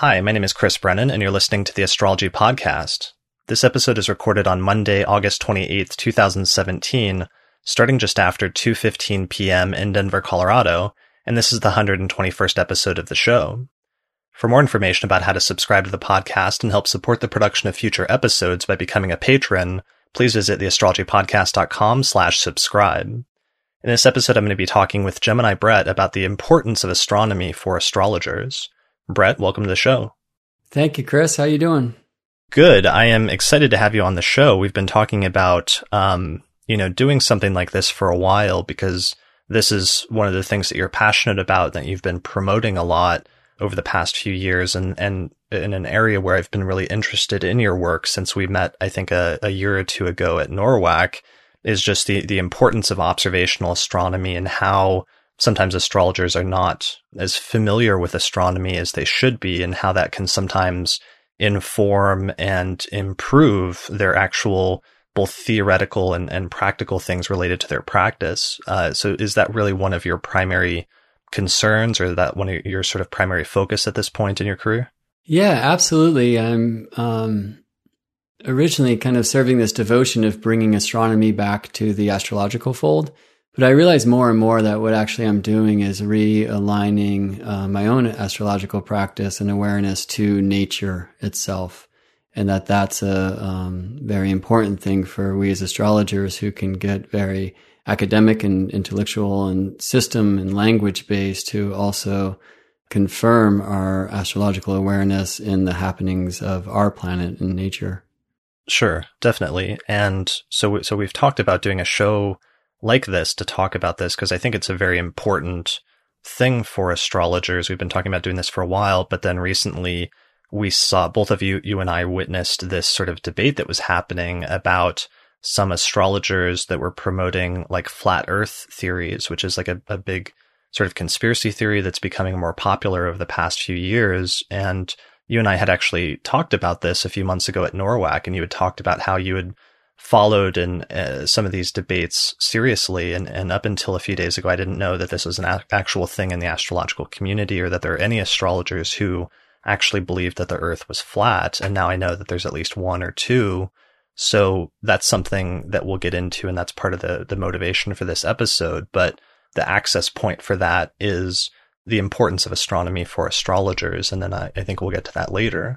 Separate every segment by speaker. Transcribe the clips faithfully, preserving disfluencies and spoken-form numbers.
Speaker 1: Hi, my name is Chris Brennan, and you're listening to the Astrology Podcast. This episode is recorded on Monday, August twenty-eighth, twenty seventeen, starting just after two fifteen p.m. in Denver, Colorado, and this is the one hundred twenty-first episode of the show. For more information about how to subscribe to the podcast and help support the production of future episodes by becoming a patron, please visit theastrologypodcast.com slash subscribe. In this episode, I'm going to be talking with Gemini Brett about the importance of astronomy for astrologers. Brett, welcome to the show.
Speaker 2: Thank you, Chris. How you doing?
Speaker 1: Good. I am excited to have you on the show. We've been talking about, um, you know, doing something like this for a while because this is one of the things that you're passionate about, that you've been promoting a lot over the past few years, and, and in an area where I've been really interested in your work since we met, I think, a, a year or two ago at NORWAC, is just the, the importance of observational astronomy and how sometimes astrologers are not as familiar with astronomy as they should be, and how that can sometimes inform and improve their actual both theoretical and, and practical things related to their practice. Uh, so is that really one of your primary concerns, or that one of your sort of primary focus at this point in your career?
Speaker 2: Yeah, absolutely. I'm um, originally kind of serving this devotion of bringing astronomy back to the astrological fold. But I realize more and more that what actually I'm doing is realigning uh, my own astrological practice and awareness to nature itself. And that that's a um, very important thing for we as astrologers, who can get very academic and intellectual and system and language based, to also confirm our astrological awareness in the happenings of our planet and nature.
Speaker 1: Sure, definitely. And so, so we've talked about doing a show like this to talk about this, because I think it's a very important thing for astrologers. We've been talking about doing this for a while, but then recently we saw, both of you, you and I witnessed this sort of debate that was happening about some astrologers that were promoting like flat earth theories, which is like a, a big sort of conspiracy theory that's becoming more popular over the past few years. And you and I had actually talked about this a few months ago at NORWAC, and you had talked about how you had followed in uh, some of these debates seriously. And, and up until a few days ago, I didn't know that this was an a- actual thing in the astrological community, or that there are any astrologers who actually believed that the earth was flat. And now I know that there's at least one or two. So that's something that we'll get into, and that's part of the, the motivation for this episode. But the access point for that is the importance of astronomy for astrologers. And then I, I think we'll get to that later.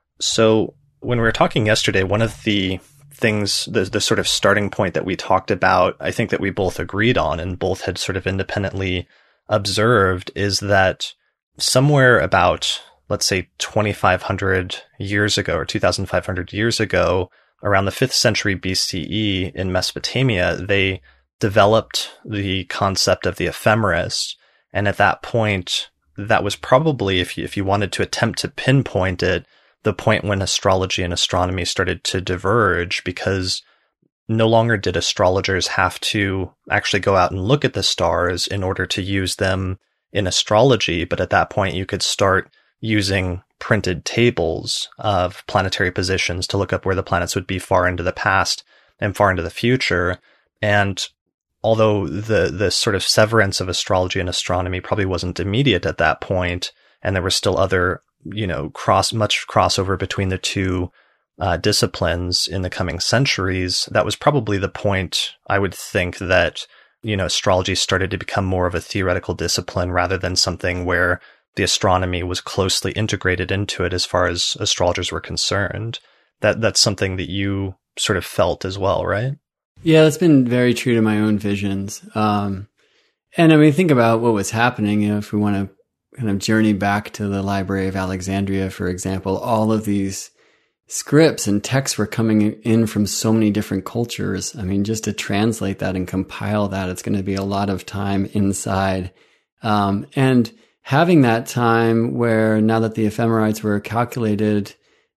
Speaker 1: So when we were talking yesterday, one of the things, the, the sort of starting point that we talked about, I think that we both agreed on and both had sort of independently observed, is that somewhere about, let's say, twenty-five hundred years ago or two thousand five hundred years ago, around the fifth century B C E in Mesopotamia, they developed the concept of the ephemeris. And at that point, that was probably, if you, if you wanted to attempt to pinpoint it, the point when astrology and astronomy started to diverge, because no longer did astrologers have to actually go out and look at the stars in order to use them in astrology. But at that point, you could start using printed tables of planetary positions to look up where the planets would be far into the past and far into the future. And although the, the sort of severance of astrology and astronomy probably wasn't immediate at that point, and there were still other, you know, cross, much crossover between the two uh, disciplines in the coming centuries, that was probably the point, I would think, that, you know, astrology started to become more of a theoretical discipline rather than something where the astronomy was closely integrated into it as far as astrologers were concerned. That that's something that you sort of felt as well, right?
Speaker 2: Yeah, that's been very true to my own visions. Um, and I mean, think about what was happening, you know, if we want to kind of journey back to the Library of Alexandria, for example, all of these scripts and texts were coming in from so many different cultures. I mean, just to translate that and compile that, it's going to be a lot of time inside. Um, and having that time where, now that the ephemerides were calculated,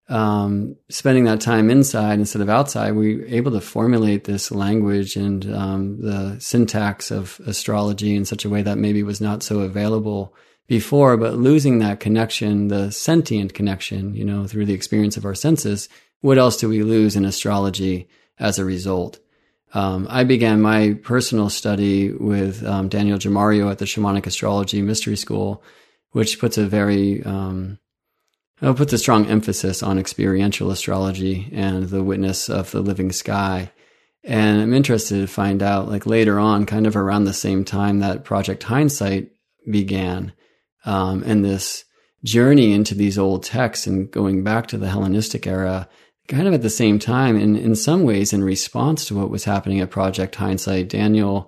Speaker 2: um, spending that time inside instead of outside, we were able to formulate this language and um, the syntax of astrology in such a way that maybe was not so available before, but losing that connection, the sentient connection, you know, through the experience of our senses, what else do we lose in astrology as a result? Um, I began my personal study with um, Daniel Gemario at the Shamanic Astrology Mystery School, which puts a very um, it puts a strong emphasis on experiential astrology and the witness of the living sky. And I'm interested to find out, like later on, kind of around the same time that Project Hindsight began, um, and this journey into these old texts and going back to the Hellenistic era, kind of at the same time, and in some ways in response to what was happening at Project Hindsight, Daniel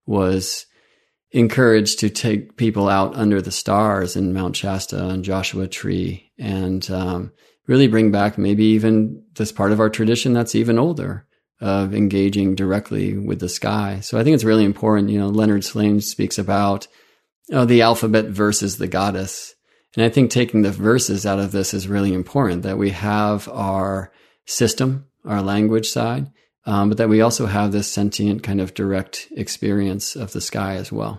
Speaker 2: was encouraged to take people out under the stars in Mount Shasta and Joshua Tree, and um, really bring back maybe even this part of our tradition that's even older, of engaging directly with the sky. So I think it's really important. You know, Leonard Slane speaks about oh, the alphabet versus the goddess. And I think taking the verses out of this is really important, that we have our system, our language side, um, but that we also have this sentient kind of direct experience of the sky as well.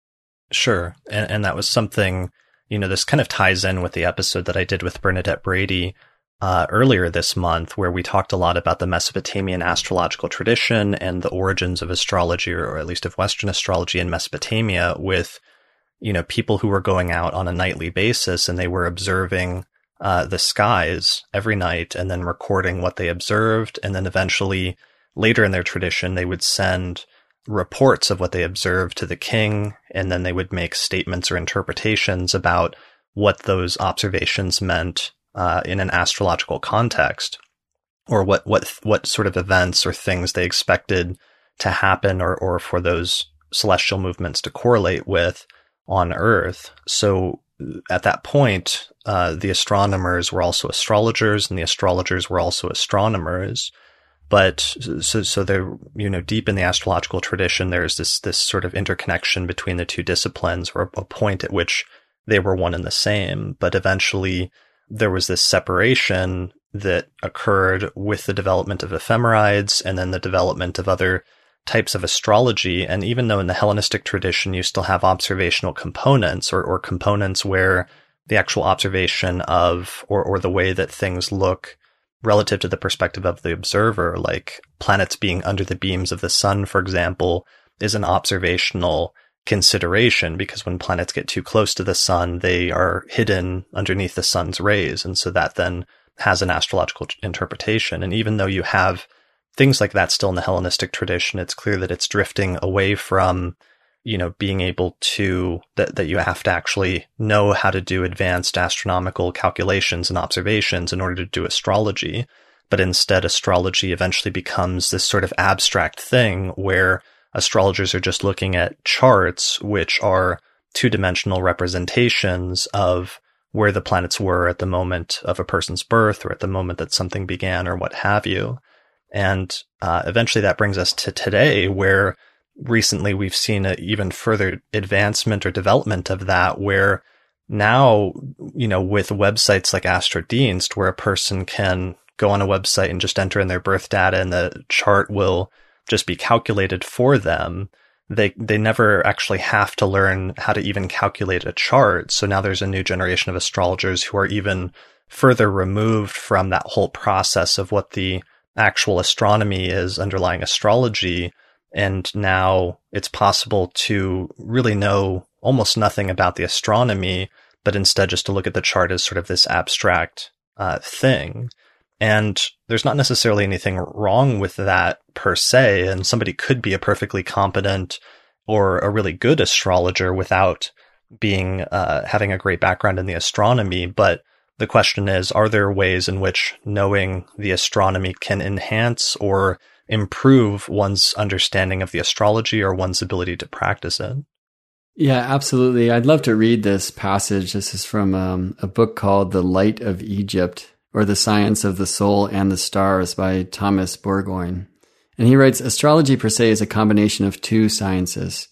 Speaker 1: Sure. And, and that was something, you know, this kind of ties in with the episode that I did with Bernadette Brady Uh, earlier this month, where we talked a lot about the Mesopotamian astrological tradition and the origins of astrology, or at least of Western astrology in Mesopotamia, with, you know, people who were going out on a nightly basis and they were observing uh, the skies every night and then recording what they observed. And then eventually, later in their tradition, they would send reports of what they observed to the king, and then they would make statements or interpretations about what those observations meant Uh, in an astrological context, or what, what, what sort of events or things they expected to happen, or, or for those celestial movements to correlate with on Earth. So at that point, uh, the astronomers were also astrologers, and the astrologers were also astronomers. But so, so they're, you know, deep in the astrological tradition, there's this, this sort of interconnection between the two disciplines, or a point at which they were one and the same. But eventually, there was this separation that occurred with the development of ephemerides and then the development of other types of astrology. And even though in the Hellenistic tradition, you still have observational components, or, or components where the actual observation of, or, or the way that things look relative to the perspective of the observer, like planets being under the beams of the sun, for example, is an observational consideration, because when planets get too close to the sun, they are hidden underneath the sun's rays. And so that then has an astrological interpretation. And even though you have things like that still in the Hellenistic tradition, it's clear that it's drifting away from, you know, being able to, that, that you have to actually know how to do advanced astronomical calculations and observations in order to do astrology. But instead, astrology eventually becomes this sort of abstract thing where astrologers are just looking at charts, which are two-dimensional representations of where the planets were at the moment of a person's birth, or at the moment that something began, or what have you. And uh, eventually that brings us to today, where recently we've seen an even further advancement or development of that, where now, you know, with websites like Astrodienst, where a person can go on a website and just enter in their birth data, and the chart will just be calculated for them. They they never actually have to learn how to even calculate a chart. So now there's a new generation of astrologers who are even further removed from that whole process of what the actual astronomy is underlying astrology. And now it's possible to really know almost nothing about the astronomy, but instead just to look at the chart as sort of this abstract uh, thing. And there's not necessarily anything wrong with that per se, and somebody could be a perfectly competent or a really good astrologer without being uh, having a great background in the astronomy. But the question is, are there ways in which knowing the astronomy can enhance or improve one's understanding of the astrology, or one's ability to practice it?
Speaker 2: Yeah, absolutely. I'd love to read this passage. This is from um, a book called The Light of Egypt, or The Science of the Soul and the Stars by Thomas Bourgoin. And he writes, astrology per se is a combination of two sciences,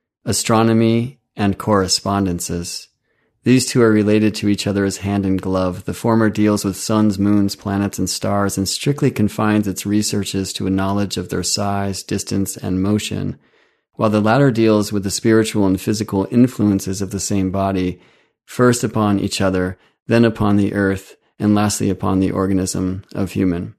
Speaker 2: astronomy and correspondences. These two are related to each other as hand in glove. The former deals with suns, moons, planets, and stars, and strictly confines its researches to a knowledge of their size, distance, and motion, while the latter deals with the spiritual and physical influences of the same body, first upon each other, then upon the earth, and lastly upon the organism of human.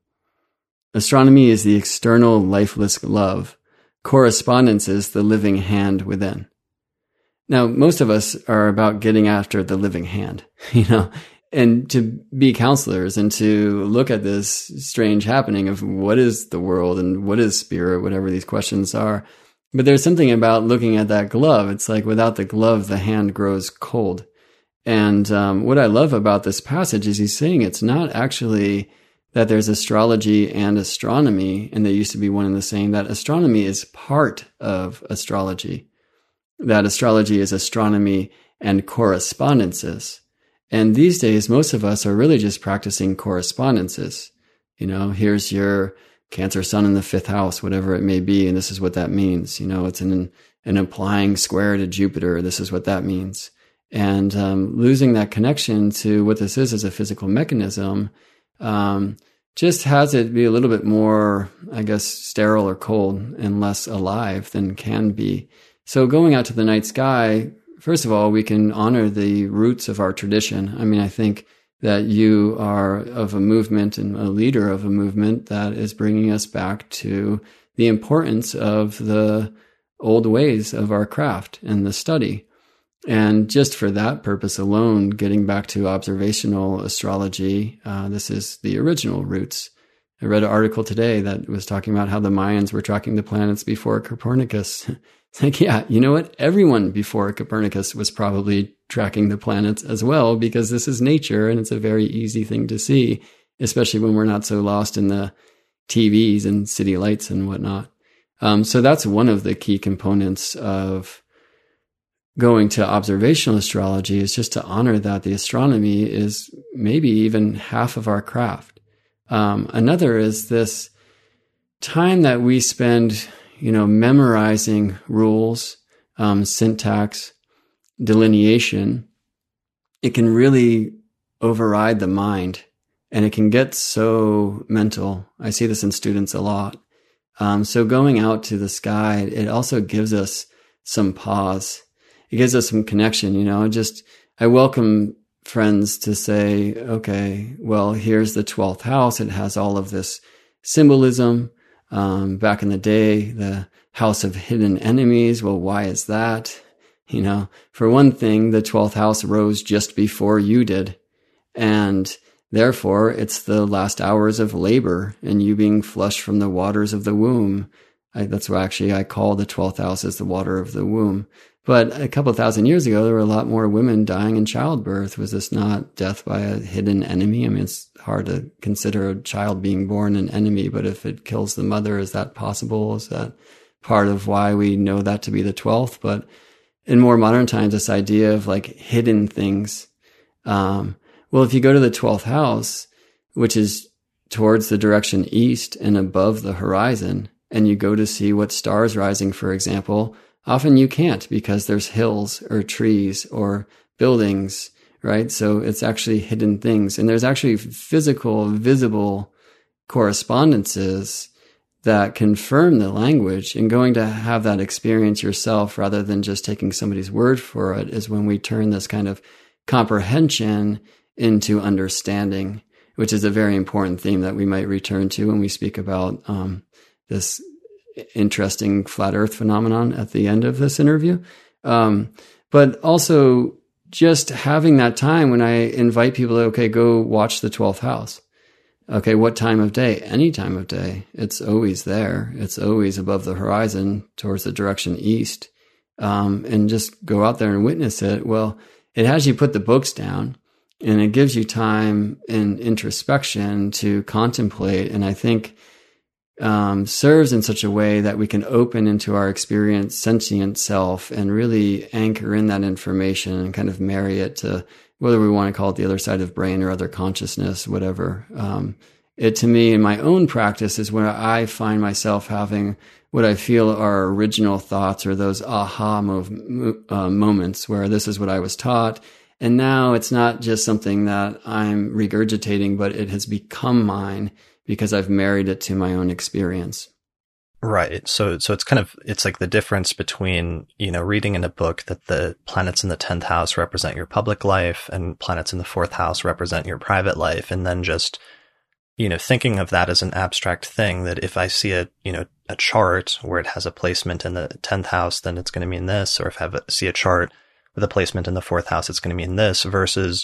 Speaker 2: Astronomy is the external lifeless glove. Correspondence is the living hand within. Now, most of us are about getting after the living hand. You know, and to be counselors and to look at this strange happening of what is the world and what is spirit, whatever these questions are. But there's something about looking at that glove. It's like without the glove, the hand grows cold. And um, what I love about this passage is he's saying it's not actually that there's astrology and astronomy, and they used to be one and the same, that astronomy is part of astrology, that astrology is astronomy and correspondences. And these days, most of us are really just practicing correspondences. You know, here's your Cancer sun in the fifth house, whatever it may be, and this is what that means. You know, it's an an applying square to Jupiter. This is what that means. And um, losing that connection to what this is as a physical mechanism um, just has it be a little bit more, I guess, sterile or cold and less alive than can be. So going out to the night sky, first of all, we can honor the roots of our tradition. I mean, I think that you are of a movement and a leader of a movement that is bringing us back to the importance of the old ways of our craft and the study. And just for that purpose alone, getting back to observational astrology, uh, this is the original roots. I read an article today that was talking about how the Mayans were tracking the planets before Copernicus. It's like, yeah, you know what? Everyone before Copernicus was probably tracking the planets as well, because this is nature and it's a very easy thing to see, especially when we're not so lost in the T Vs and city lights and whatnot. Um, so that's one of the key components of going to observational astrology, is just to honor that the astronomy is maybe even half of our craft. Um, another is this time that we spend, you know, memorizing rules, um, syntax, delineation. It can really override the mind, and it can get so mental. I see this in students a lot. Um, so going out to the sky, it also gives us some pause. It gives us some connection, you know, just, I welcome friends to say, okay, well, here's the twelfth house. It has all of this symbolism. Um, back in the day, the house of hidden enemies. Well, why is that? You know, for one thing, the twelfth house rose just before you did. And therefore, it's the last hours of labor and you being flushed from the waters of the womb. I, that's why actually I call the twelfth house as the water of the womb. But a couple of thousand years ago, there were a lot more women dying in childbirth. Was this not death by a hidden enemy? I mean, it's hard to consider a child being born an enemy, but if it kills the mother, is that possible? Is that part of why we know that to be the twelfth? But in more modern times, this idea of like hidden things. Um, well, if you go to the twelfth house, which is towards the direction east and above the horizon, and you go to see what stars rising, for example, often you can't because there's hills or trees or buildings, right? So it's actually hidden things. And there's actually physical, visible correspondences that confirm the language. And going to have that experience yourself rather than just taking somebody's word for it is when we turn this kind of comprehension into understanding, which is a very important theme that we might return to when we speak about um, this interesting flat earth phenomenon at the end of this interview. Um, but also just having that time when I invite people to, okay, go watch the twelfth house. Okay, what time of day? Any time of day. It's always there. It's always above the horizon towards the direction east. Um, and just go out there and witness it. Well, it has you put the books down and it gives you time and introspection to contemplate. And I think Um, serves in such a way that we can open into our experience sentient self and really anchor in that information and kind of marry it to whether we want to call it the other side of brain or other consciousness, whatever. Um, it to me in my own practice is where I find myself having what I feel are original thoughts or those aha move, uh, moments where this is what I was taught. And now it's not just something that I'm regurgitating, but it has become mine because I've married it to my own experience.
Speaker 1: Right. So, so it's kind of, it's like the difference between, you know, reading in a book that the planets in the tenth house represent your public life and planets in the fourth house represent your private life. And then just, you know, thinking of that as an abstract thing, that if I see a, you know, a chart where it has a placement in the tenth house, then it's going to mean this. Or if I have a, see a chart with a placement in the fourth house, it's going to mean this, versus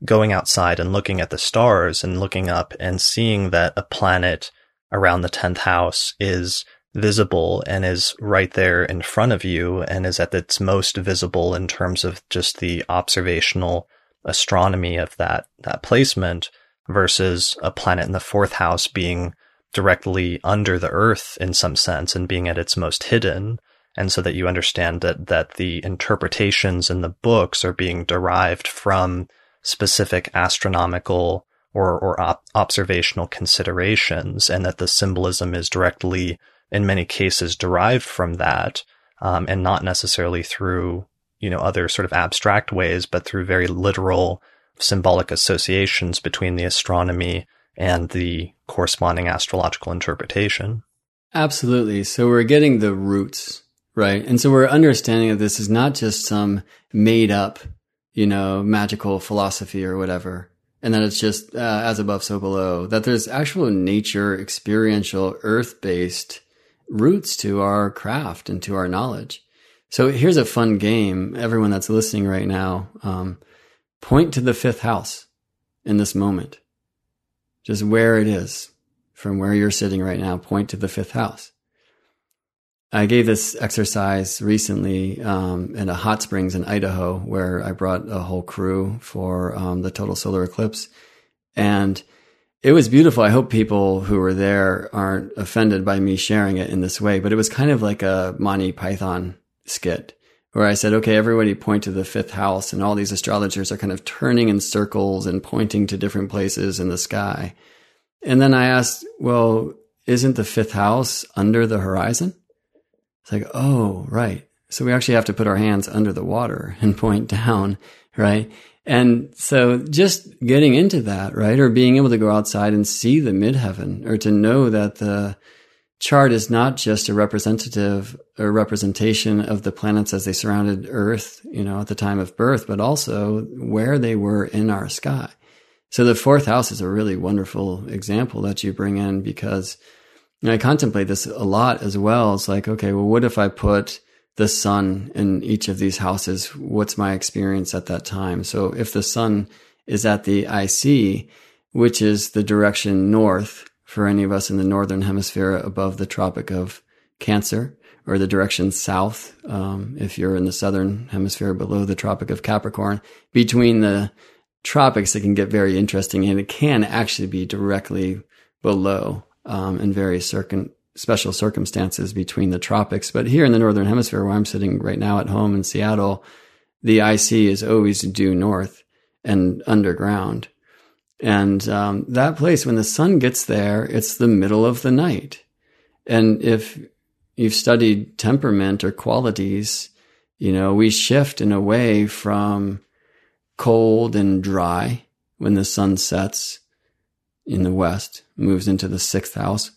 Speaker 1: going outside and looking at the stars and looking up and seeing that a planet around the tenth house is visible and is right there in front of you and is at its most visible in terms of just the observational astronomy of that, that placement, versus a planet in the fourth house being directly under the earth in some sense and being at its most hidden. And so that you understand that, that the interpretations in the books are being derived from specific astronomical or, or op- observational considerations, and that the symbolism is directly, in many cases, derived from that, um, and not necessarily through, you know, other sort of abstract ways, but through very literal symbolic associations between the astronomy and the corresponding astrological interpretation.
Speaker 2: Absolutely. So we're getting the roots, right? And so we're understanding that this is not just some made up, you know, magical philosophy or whatever, and that it's just uh, as above, so below, that there's actual nature, experiential, earth-based roots to our craft and to our knowledge. So here's a fun game. Everyone that's listening right now, um, point to the fifth house in this moment. Just where it is from where you're sitting right now, point to the fifth house. I gave this exercise recently um, in a hot springs in Idaho, where I brought a whole crew for um, the total solar eclipse. And it was beautiful. I hope people who were there aren't offended by me sharing it in this way, but it was kind of like a Monty Python skit where I said, okay, everybody point to the fifth house, and all these astrologers are kind of turning in circles and pointing to different places in the sky. And then I asked, well, isn't the fifth house under the horizon? It's like, oh, right. So we actually have to put our hands under the water and point down, right? And so just getting into that, right? Or being able to go outside and see the midheaven, or to know that the chart is not just a representative or representation of the planets as they surrounded Earth, you know, at the time of birth, but also where they were in our sky. So the fourth house is a really wonderful example that you bring in, because and I contemplate this a lot as well. It's like, okay, well, what if I put the sun in each of these houses? What's my experience at that time? So if the sun is at the I C, which is the direction north for any of us in the northern hemisphere above the Tropic of Cancer, or the direction south um, if you're in the southern hemisphere below the Tropic of Capricorn, between the tropics, it can get very interesting, and it can actually be directly below Um, in very circum- special circumstances between the tropics. But here in the northern hemisphere, where I'm sitting right now at home in Seattle, the I C is always due north and underground. And um, that place, when the sun gets there, it's the middle of the night. And if you've studied temperament or qualities, you know, we shift in a way from cold and dry when the sun sets in the west, moves into the sixth house.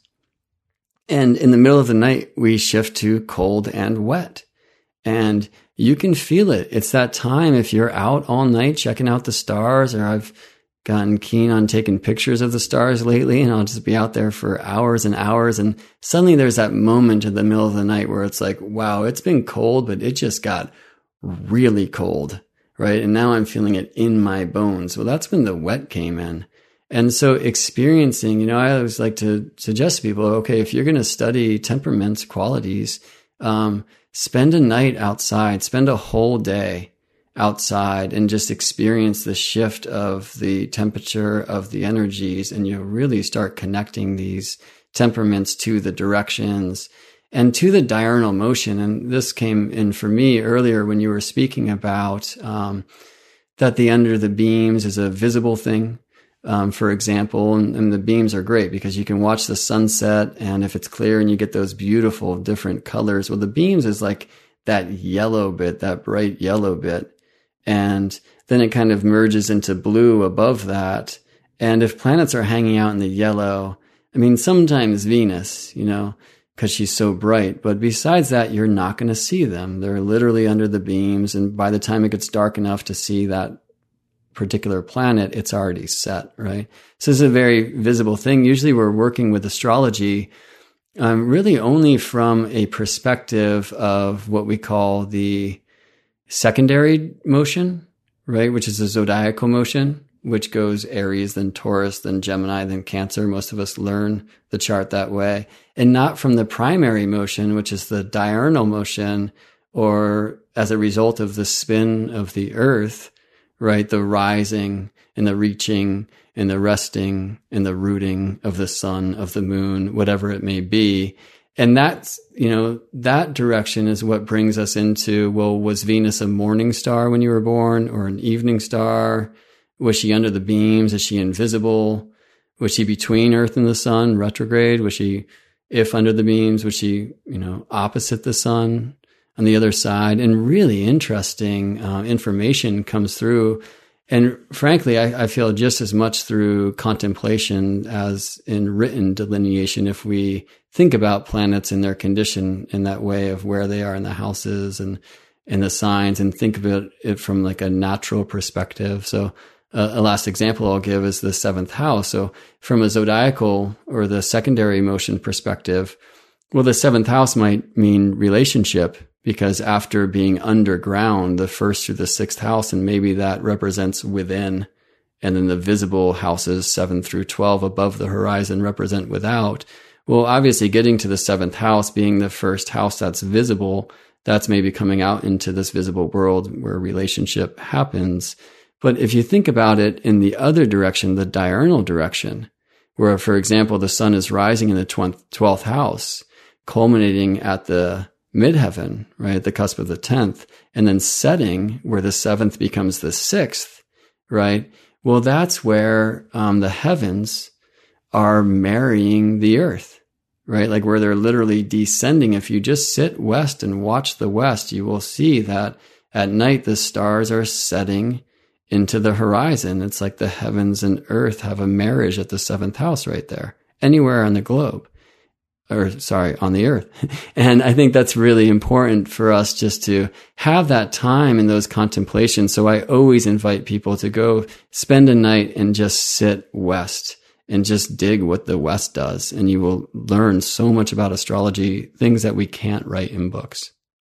Speaker 2: And in the middle of the night, we shift to cold and wet. And you can feel it. It's that time if you're out all night checking out the stars, or I've gotten keen on taking pictures of the stars lately, and I'll just be out there for hours and hours. And suddenly there's that moment in the middle of the night where it's like, wow, it's been cold, but it just got really cold, right? And now I'm feeling it in my bones. Well, that's when the wet came in. And so experiencing, you know, I always like to suggest to people, okay, if you're going to study temperaments, qualities, um, spend a night outside, spend a whole day outside, and just experience the shift of the temperature of the energies. And you really start connecting these temperaments to the directions and to the diurnal motion. And this came in for me earlier when you were speaking about um, that the under the beams is a visible thing. Um, for example, and, and the beams are great because you can watch the sunset, and if it's clear and you get those beautiful different colors, well, the beams is like that yellow bit, that bright yellow bit. And then it kind of merges into blue above that. And if planets are hanging out in the yellow, I mean, sometimes Venus, you know, because she's so bright, but besides that, you're not going to see them. They're literally under the beams. And by the time it gets dark enough to see that particular planet, it's already set, right? So this is a very visible thing. Usually we're working with astrology um, really only from a perspective of what we call the secondary motion, right? Which is the zodiacal motion. which goes Aries, then Taurus, then Gemini, then Cancer. Most of us learn the chart that way, and not from the primary motion, which is the diurnal motion, or as a result of the spin of the earth, right? The rising and the reaching and the resting and the rooting of the sun, of the moon, whatever it may be. And that's, you know, that direction is what brings us into, well, was Venus a morning star when you were born, or an evening star? Was she under the beams? Is she invisible? Was she between Earth and the sun, retrograde? Was she, if under the beams, was she, you know, opposite the sun on the other side? And really interesting uh, information comes through. And frankly, I, I feel just as much through contemplation as in written delineation, if we think about planets and their condition in that way of where they are in the houses and in the signs, and think of it, it from like a natural perspective. So uh, a last example I'll give is the seventh house. So from a zodiacal or the secondary motion perspective, well, the seventh house might mean relationship, because after being underground, the first through the sixth house, and maybe that represents within, and then the visible houses, seven through twelve above the horizon, represent without. Well, obviously getting to the seventh house, being the first house that's visible, that's maybe coming out into this visible world where relationship happens. But if you think about it in the other direction, the diurnal direction, where, for example, the sun is rising in the twelfth house, culminating at the midheaven, right, at the cusp of the tenth, and then setting where the seventh becomes the sixth, right? Well, that's where um, the heavens are marrying the earth, right? Like where they're literally descending. If you just sit west and watch the west, you will see that at night the stars are setting into the horizon. It's like the heavens and earth have a marriage at the seventh house right there, anywhere on the globe. Or sorry, on the earth. And I think that's really important for us just to have that time in those contemplations. So I always invite people to go spend a night and just sit west and just dig what the west does. And you will learn so much about astrology, things that we can't write in books.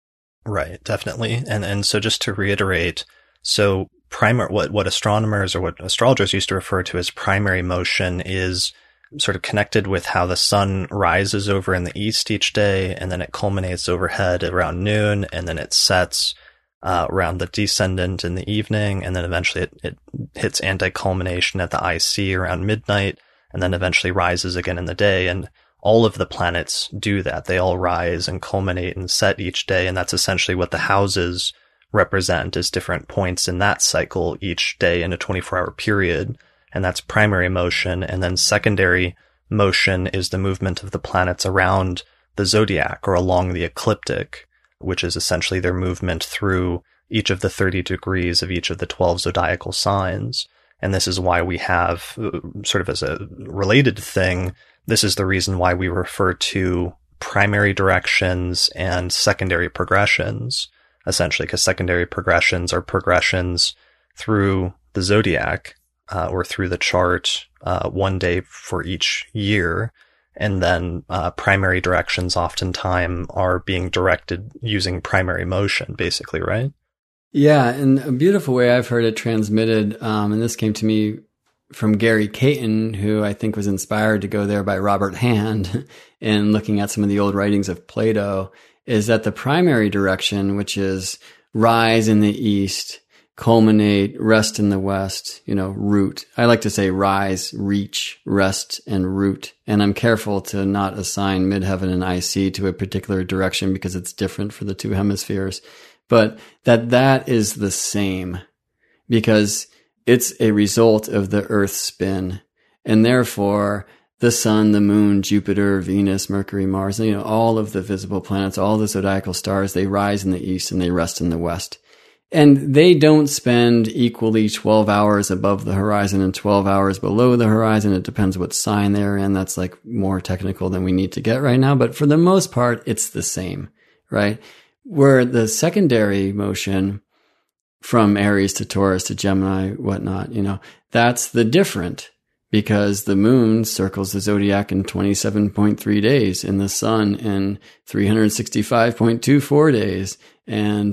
Speaker 1: Right, definitely. And and so just to reiterate, so primary, what, what astronomers or what astrologers used to refer to as primary motion is sort of connected with how the sun rises over in the east each day, and then it culminates overhead around noon, and then it sets uh, around the descendant in the evening, and then eventually it, it hits anti-culmination at the I C around midnight, and then eventually rises again in the day. And all of the planets do that. They all rise and culminate and set each day, and that's essentially what the houses represent, as different points in that cycle each day in a twenty-four hour period. And that's primary motion. And then secondary motion is the movement of the planets around the zodiac or along the ecliptic, which is essentially their movement through each of the thirty degrees of each of the twelve zodiacal signs. And this is why we have, sort of as a related thing, this is the reason why we refer to primary directions and secondary progressions, essentially, because secondary progressions are progressions through the zodiac, Uh, or through the chart, uh, one day for each year. And then uh, primary directions oftentimes are being directed using primary motion, basically, right?
Speaker 2: Yeah, and a beautiful way I've heard it transmitted, um, and this came to me from Gary Caton, who I think was inspired to go there by Robert Hand, and looking at some of the old writings of Plato, is that the primary direction, which is rise in the east, culminate, rest in the west, you know, root. I like to say rise, reach, rest, and root. And I'm careful to not assign midheaven and I C to a particular direction because it's different for the two hemispheres. But that that is the same, because it's a result of the Earth's spin. And therefore, the sun, the moon, Jupiter, Venus, Mercury, Mars, you know, all of the visible planets, all the zodiacal stars, they rise in the east and they rest in the west. And they don't spend equally twelve hours above the horizon and twelve hours below the horizon. It depends what sign they're in. That's like more technical than we need to get right now. But for the most part, it's the same, right? Where the secondary motion from Aries to Taurus to Gemini, whatnot, you know, that's the different, because the moon circles the zodiac in twenty-seven point three days and the sun in three hundred sixty-five point two four days. And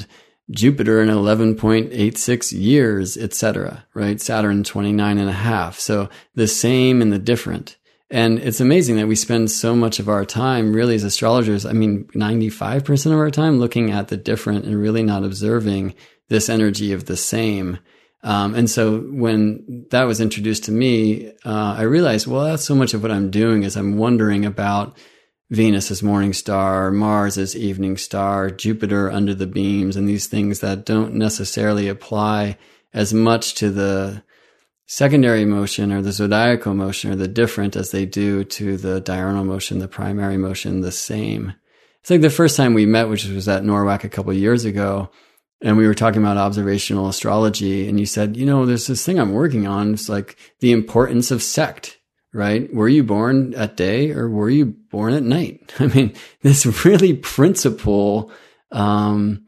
Speaker 2: Jupiter in eleven point eight six years, et cetera, right? Saturn twenty-nine and a half. So the same and the different. And it's amazing that we spend so much of our time really as astrologers, I mean, ninety-five percent of our time looking at the different and really not observing this energy of the same. Um, and so when that was introduced to me, uh, I realized, well, that's so much of what I'm doing is I'm wondering about Venus as morning star, Mars as evening star, Jupiter under the beams, and these things that don't necessarily apply as much to the secondary motion or the zodiacal motion or the different as they do to the diurnal motion, the primary motion, the same. It's like the first time we met, which was at NORWAC a couple of years ago, and we were talking about observational astrology, and you said, you know, there's this thing I'm working on. It's like the importance of sect, right? Were you born at day or were you born at night? I mean, this really principle, um,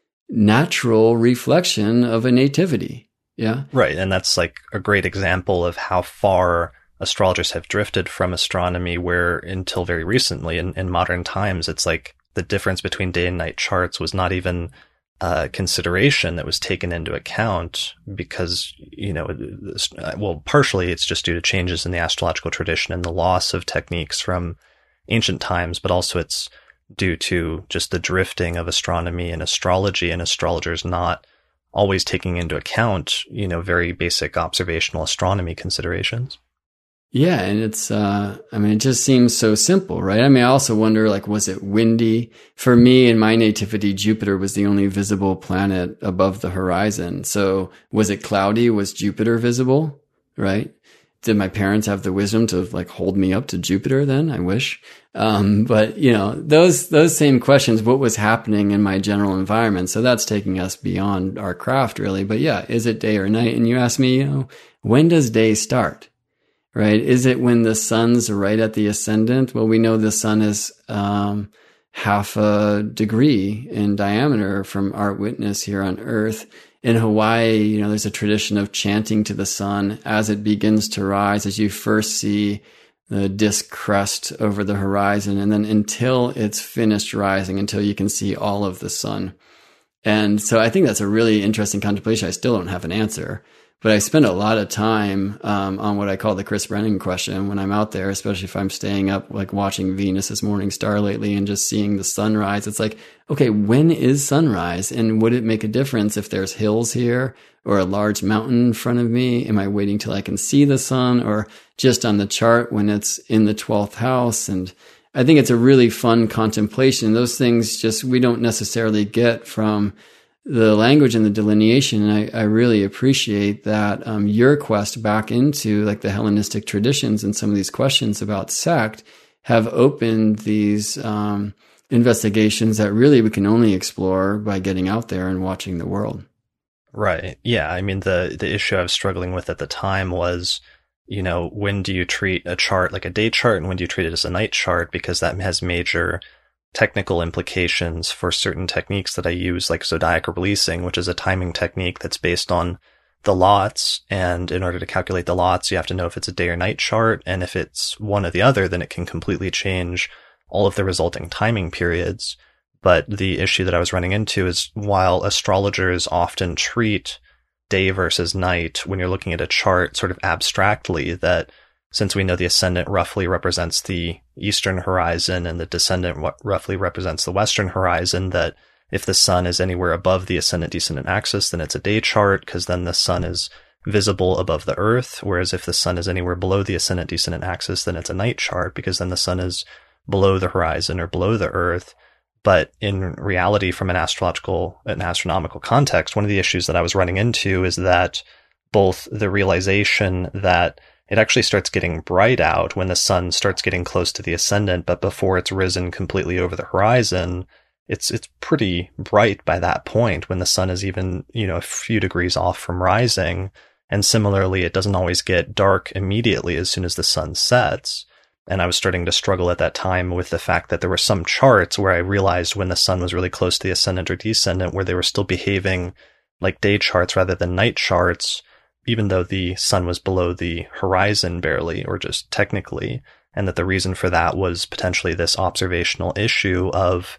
Speaker 2: natural reflection of a nativity. Yeah.
Speaker 1: Right. And that's like a great example of how far astrologers have drifted from astronomy, where until very recently in, in modern times, it's like the difference between day and night charts was not even a consideration that was taken into account because, you know, well, partially it's just due to changes in the astrological tradition and the loss of techniques from ancient times, but also it's due to just the drifting of astronomy and astrology and astrologers not always taking into account, you know, very basic observational astronomy considerations.
Speaker 2: Yeah. And it's, uh, I mean, it just seems so simple, right? I mean, I also wonder, like, was it windy? For me, in my nativity, Jupiter was the only visible planet above the horizon. So was it cloudy? Was Jupiter visible? Right? Did my parents have the wisdom to like hold me up to Jupiter then? I wish. Um, but you know, those, those same questions, what was happening in my general environment? So that's taking us beyond our craft really. But yeah, is it day or night? And you ask me, you know, when does day start? Right? Is it when the sun's right at the ascendant? Well, we know the sun is, um, half a degree in diameter from our witness here on Earth. In Hawaii, you know, there's a tradition of chanting to the sun as it begins to rise, as you first see the disk crest over the horizon, and then until it's finished rising, until you can see all of the sun. And so I think that's a really interesting contemplation. I still don't have an answer, but I spend a lot of time um, on what I call the Chris Brennan question when I'm out there, especially if I'm staying up, like watching Venus as morning star lately and just seeing the sunrise. It's like, okay, when is sunrise? And would it make a difference if there's hills here or a large mountain in front of me? Am I waiting till I can see the sun, or just on the chart when it's in the twelfth house? And I think it's a really fun contemplation. Those things just, we don't necessarily get from the language and the delineation. And I, I really appreciate that um, your quest back into like the Hellenistic traditions and some of these questions about sect have opened these um, investigations that really we can only explore by getting out there and watching the world.
Speaker 1: Right. Yeah. I mean, the, the issue I was struggling with at the time was, you know, when do you treat a chart like a day chart and when do you treat it as a night chart? Because that has major technical implications for certain techniques that I use, like zodiac releasing, which is a timing technique that's based on the lots. And in order to calculate the lots, you have to know if it's a day or night chart. And if it's one or the other, then it can completely change all of the resulting timing periods. But the issue that I was running into is while astrologers often treat day versus night when you're looking at a chart sort of abstractly, that since we know the ascendant roughly represents the eastern horizon and the descendant w- roughly represents the western horizon, that if the sun is anywhere above the ascendant-descendant axis, then it's a day chart, because then the sun is visible above the earth. Whereas if the sun is anywhere below the ascendant-descendant axis, then it's a night chart, because then the sun is below the horizon or below the earth. But in reality, from an astrological and astronomical context, one of the issues that I was running into is that both the realization that it actually starts getting bright out when the sun starts getting close to the ascendant, but before it's risen completely over the horizon, it's it's pretty bright by that point when the sun is even, you know, a few degrees off from rising. And similarly, it doesn't always get dark immediately as soon as the sun sets. And I was starting to struggle at that time with the fact that there were some charts where I realized when the sun was really close to the ascendant or descendant, where they were still behaving like day charts rather than night charts, even though the sun was below the horizon barely, or just technically, and that the reason for that was potentially this observational issue of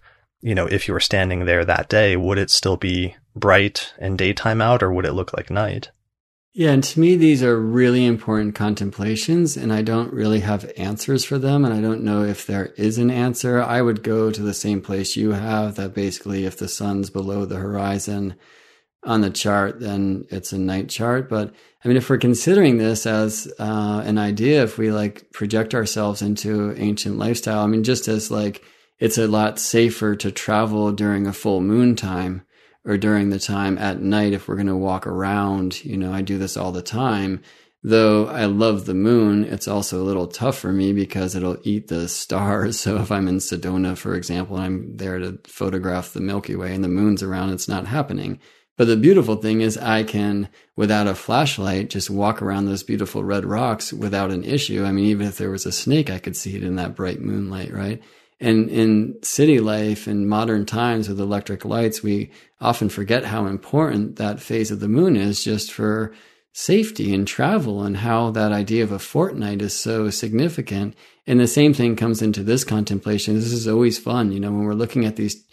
Speaker 1: you know, if you were standing there that day, would it still be bright and daytime out, or would it look like night?
Speaker 2: Yeah, and to me, these are really important contemplations, and I don't really have answers for them, and I don't know if there is an answer. I would go to the same place you have, that basically if the sun's below the horizon on the chart, then it's a night chart. But I mean, if we're considering this as uh, an idea, if we like project ourselves into ancient lifestyle, I mean, just as like it's a lot safer to travel during a full moon time, or during the time at night if we're going to walk around. You know, I do this all the time. Though I love the moon, it's also a little tough for me because it'll eat the stars. So if I'm in Sedona, for example, and I'm there to photograph the Milky Way and the moon's around, it's not happening. But the beautiful thing is I can, without a flashlight, just walk around those beautiful red rocks without an issue. I mean, even if there was a snake, I could see it in that bright moonlight, right? And in city life in modern times with electric lights, we often forget how important that phase of the moon is just for safety and travel, and how that idea of a fortnight is so significant. And the same thing comes into this contemplation. This is always fun, you know, when we're looking at these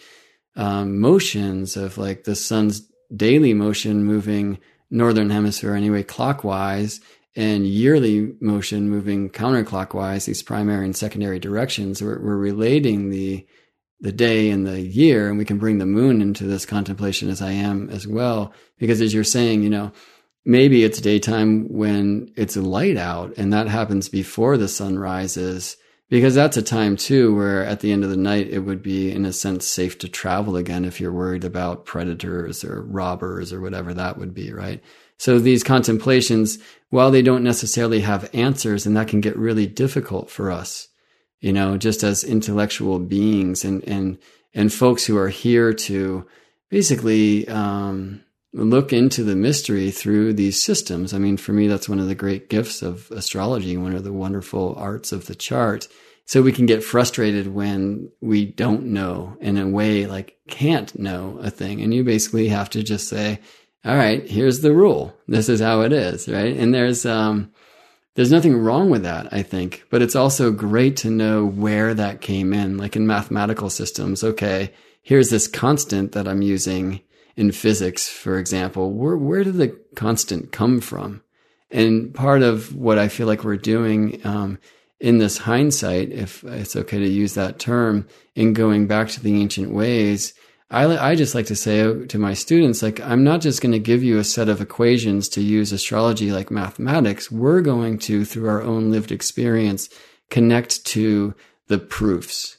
Speaker 2: um, motions of like the sun's daily motion moving northern hemisphere anyway, clockwise, and yearly motion moving counterclockwise, these primary and secondary directions. We're, we're relating the the day and the year, and we can bring the moon into this contemplation as I am as well. Because as you're saying, you know, maybe it's daytime when it's light out, and that happens before the sun rises, because that's a time too where at the end of the night it would be in a sense safe to travel again if you're worried about predators or robbers or whatever that would be, right? So these contemplations, while they don't necessarily have answers, and that can get really difficult for us, you know, just as intellectual beings and and and folks who are here to basically um, look into the mystery through these systems. I mean, for me, that's one of the great gifts of astrology, one of the wonderful arts of the chart. So we can get frustrated when we don't know, in a way, like can't know a thing. And you basically have to just say, all right, here's the rule. This is how it is, right? And there's um, there's nothing wrong with that, I think. But it's also great to know where that came in. Like in mathematical systems, okay, here's this constant that I'm using in physics, for example. Where where did the constant come from? And part of what I feel like we're doing um, in this hindsight, if it's okay to use that term, in going back to the ancient ways, I, I just like to say to my students, like, I'm not just going to give you a set of equations to use astrology like mathematics. We're going to, through our own lived experience, connect to the proofs,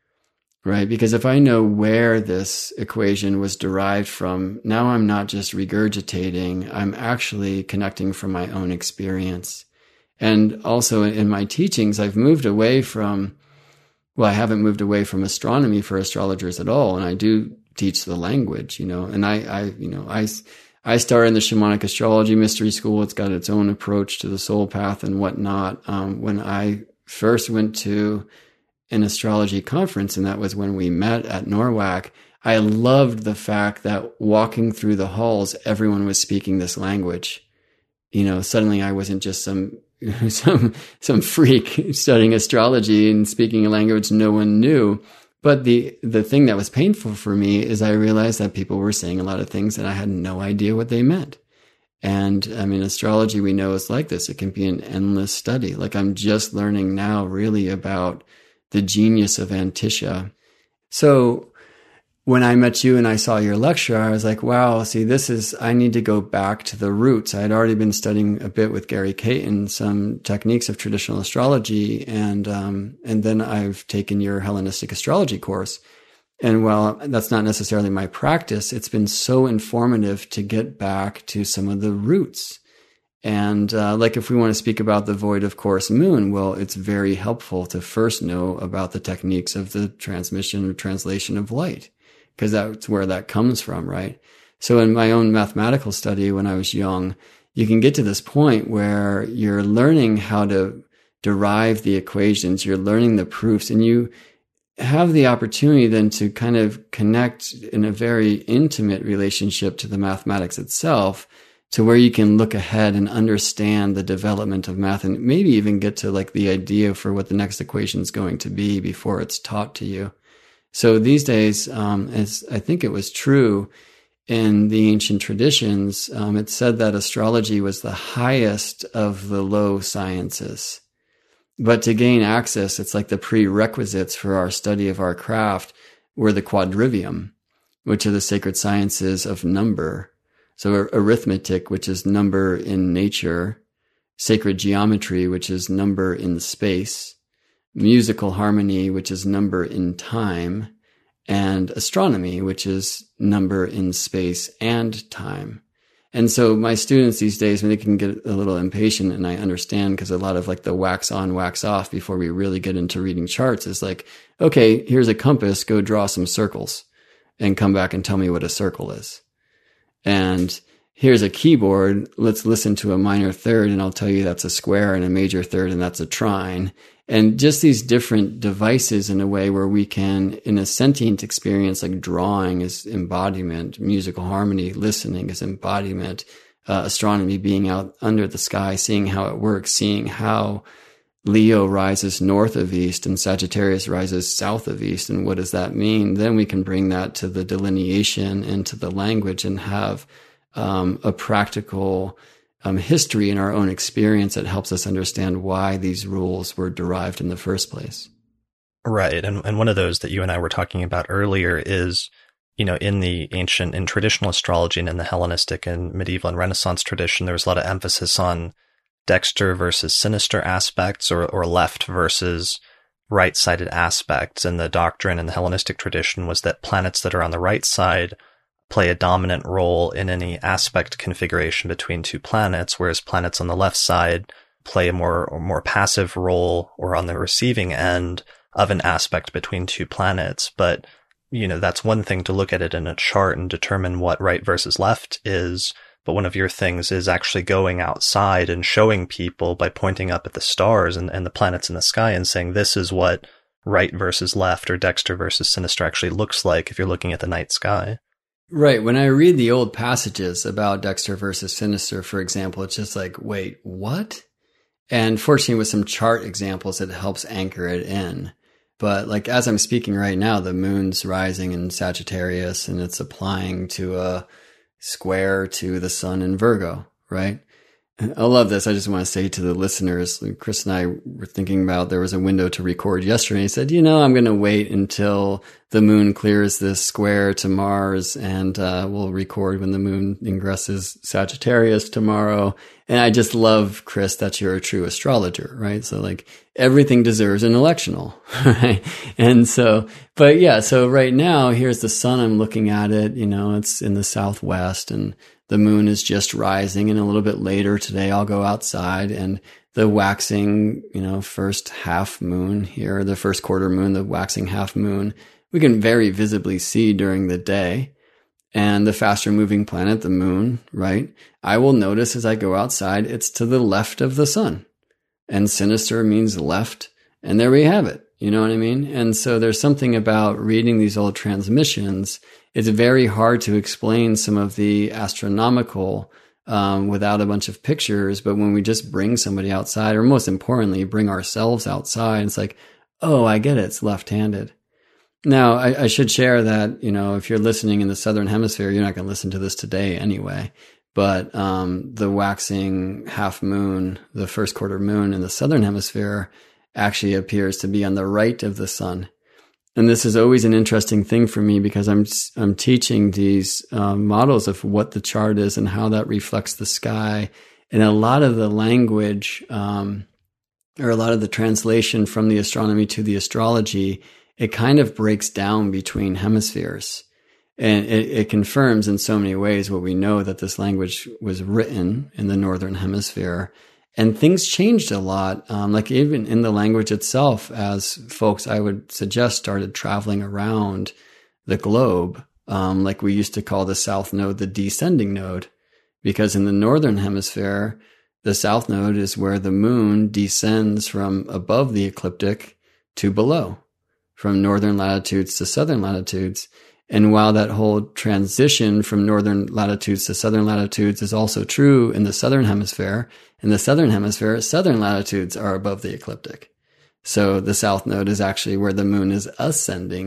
Speaker 2: right? Because if I know where this equation was derived from, now I'm not just regurgitating, I'm actually connecting from my own experience. And also in my teachings, I've moved away from, well, I haven't moved away from astronomy for astrologers at all. And I do teach the language, you know, and I, I, you know, I, I started in the Shamanic Astrology Mystery School. It's got its own approach to the soul path and whatnot. Um, when I first went to an astrology conference, and that was when we met at NORWAC, I loved the fact that walking through the halls, everyone was speaking this language. You know, suddenly I wasn't just some, some, some freak studying astrology and speaking a language no one knew. But the, the thing that was painful for me is I realized that people were saying a lot of things that I had no idea what they meant. And I mean, astrology, we know, is like this. It can be an endless study. Like I'm just learning now really about the genius of Antisha. So when I met you and I saw your lecture, I was like, wow, see, this is, I need to go back to the roots. I had already been studying a bit with Gary Caton, some techniques of traditional astrology. And, um, and then I've taken your Hellenistic astrology course. And while that's not necessarily my practice, it's been so informative to get back to some of the roots. And, uh, like if we want to speak about the void of course moon, well, it's very helpful to first know about the techniques of the transmission or translation of light, because that's where that comes from, right? So in my own mathematical study when I was young, you can get to this point where you're learning how to derive the equations, you're learning the proofs, and you have the opportunity then to kind of connect in a very intimate relationship to the mathematics itself, to where you can look ahead and understand the development of math and maybe even get to like the idea for what the next equation is going to be before it's taught to you. So these days, um, as I think it was true in the ancient traditions, um, it said that astrology was the highest of the low sciences. But to gain access, it's like the prerequisites for our study of our craft were the quadrivium, which are the sacred sciences of number. So arithmetic, which is number in nature, sacred geometry, which is number in space, musical harmony, which is number in time, and astronomy, which is number in space and time. And so my students these days, when they can get a little impatient, and I understand because a lot of like the wax on, wax off before we really get into reading charts is like, okay, here's a compass, go draw some circles and come back and tell me what a circle is. And here's a keyboard, let's listen to a minor third and I'll tell you that's a square, and a major third and that's a trine. And just these different devices in a way where we can, in a sentient experience, like drawing is embodiment, musical harmony, listening is embodiment, uh, astronomy, being out under the sky, seeing how it works, seeing how Leo rises north of east and Sagittarius rises south of east. And what does that mean? Then we can bring that to the delineation and to the language and have um, a practical Um, history in our own experience that helps us understand why these rules were derived in the first place.
Speaker 1: Right. And, and one of those that you and I were talking about earlier is, you know, in the ancient and traditional astrology and in the Hellenistic and medieval and Renaissance tradition, there was a lot of emphasis on dexter versus sinister aspects, or, or left versus right-sided aspects. And the doctrine in the Hellenistic tradition was that planets that are on the right side play a dominant role in any aspect configuration between two planets, whereas planets on the left side play a more or more passive role, or on the receiving end of an aspect between two planets. But, you know, that's one thing to look at it in a chart and determine what right versus left is. But one of your things is actually going outside and showing people by pointing up at the stars and, and the planets in the sky and saying, this is what right versus left, or dexter versus sinister actually looks like if you're looking at the night sky.
Speaker 2: Right. When I read the old passages about dexter versus sinister, for example, it's just like, wait, what? And fortunately, with some chart examples, it helps anchor it in. But like, as I'm speaking right now, the moon's rising in Sagittarius and it's applying to a square to the sun in Virgo, right? I love this. I just want to say to the listeners, Chris and I were thinking about, there was a window to record yesterday. He said, you know, I'm going to wait until the moon clears this square to Mars, and uh, we'll record when the moon ingresses Sagittarius tomorrow. And I just love, Chris, that you're a true astrologer, right? So like everything deserves an electional, right? And so, but yeah, so right now, here's the sun. I'm looking at it, you know, it's in the southwest, and the moon is just rising, and a little bit later today, I'll go outside, and the waxing, you know, first half moon here, the first quarter moon, the waxing half moon, we can very visibly see during the day. And the faster moving planet, the moon, right? I will notice as I go outside, it's to the left of the sun, and sinister means left. And there we have it. You know what I mean? And so there's something about reading these old transmissions. It's very hard to explain some of the astronomical um, without a bunch of pictures. But when we just bring somebody outside, or most importantly, bring ourselves outside, it's like, oh, I get it. It's left-handed. Now, I, I should share that, you know, if you're listening in the Southern Hemisphere, you're not going to listen to this today anyway. But um, the waxing half moon, the first quarter moon in the Southern Hemisphere actually appears to be on the right of the sun. And this is always an interesting thing for me, because I'm I'm teaching these uh, models of what the chart is and how that reflects the sky. And a lot of the language, um, or a lot of the translation from the astronomy to the astrology, it kind of breaks down between hemispheres. And it, it confirms in so many ways what we know, that this language was written in the Northern Hemisphere. And things changed a lot, um, like even in the language itself, as folks, I would suggest, started traveling around the globe. Um, like we used to call the south node the descending node, because in the Northern Hemisphere, the south node is where the moon descends from above the ecliptic to below, from northern latitudes to southern latitudes. And while that whole transition from northern latitudes to southern latitudes is also true in the Southern Hemisphere, in the Southern Hemisphere, southern latitudes are above the ecliptic. So the south node is actually where the moon is ascending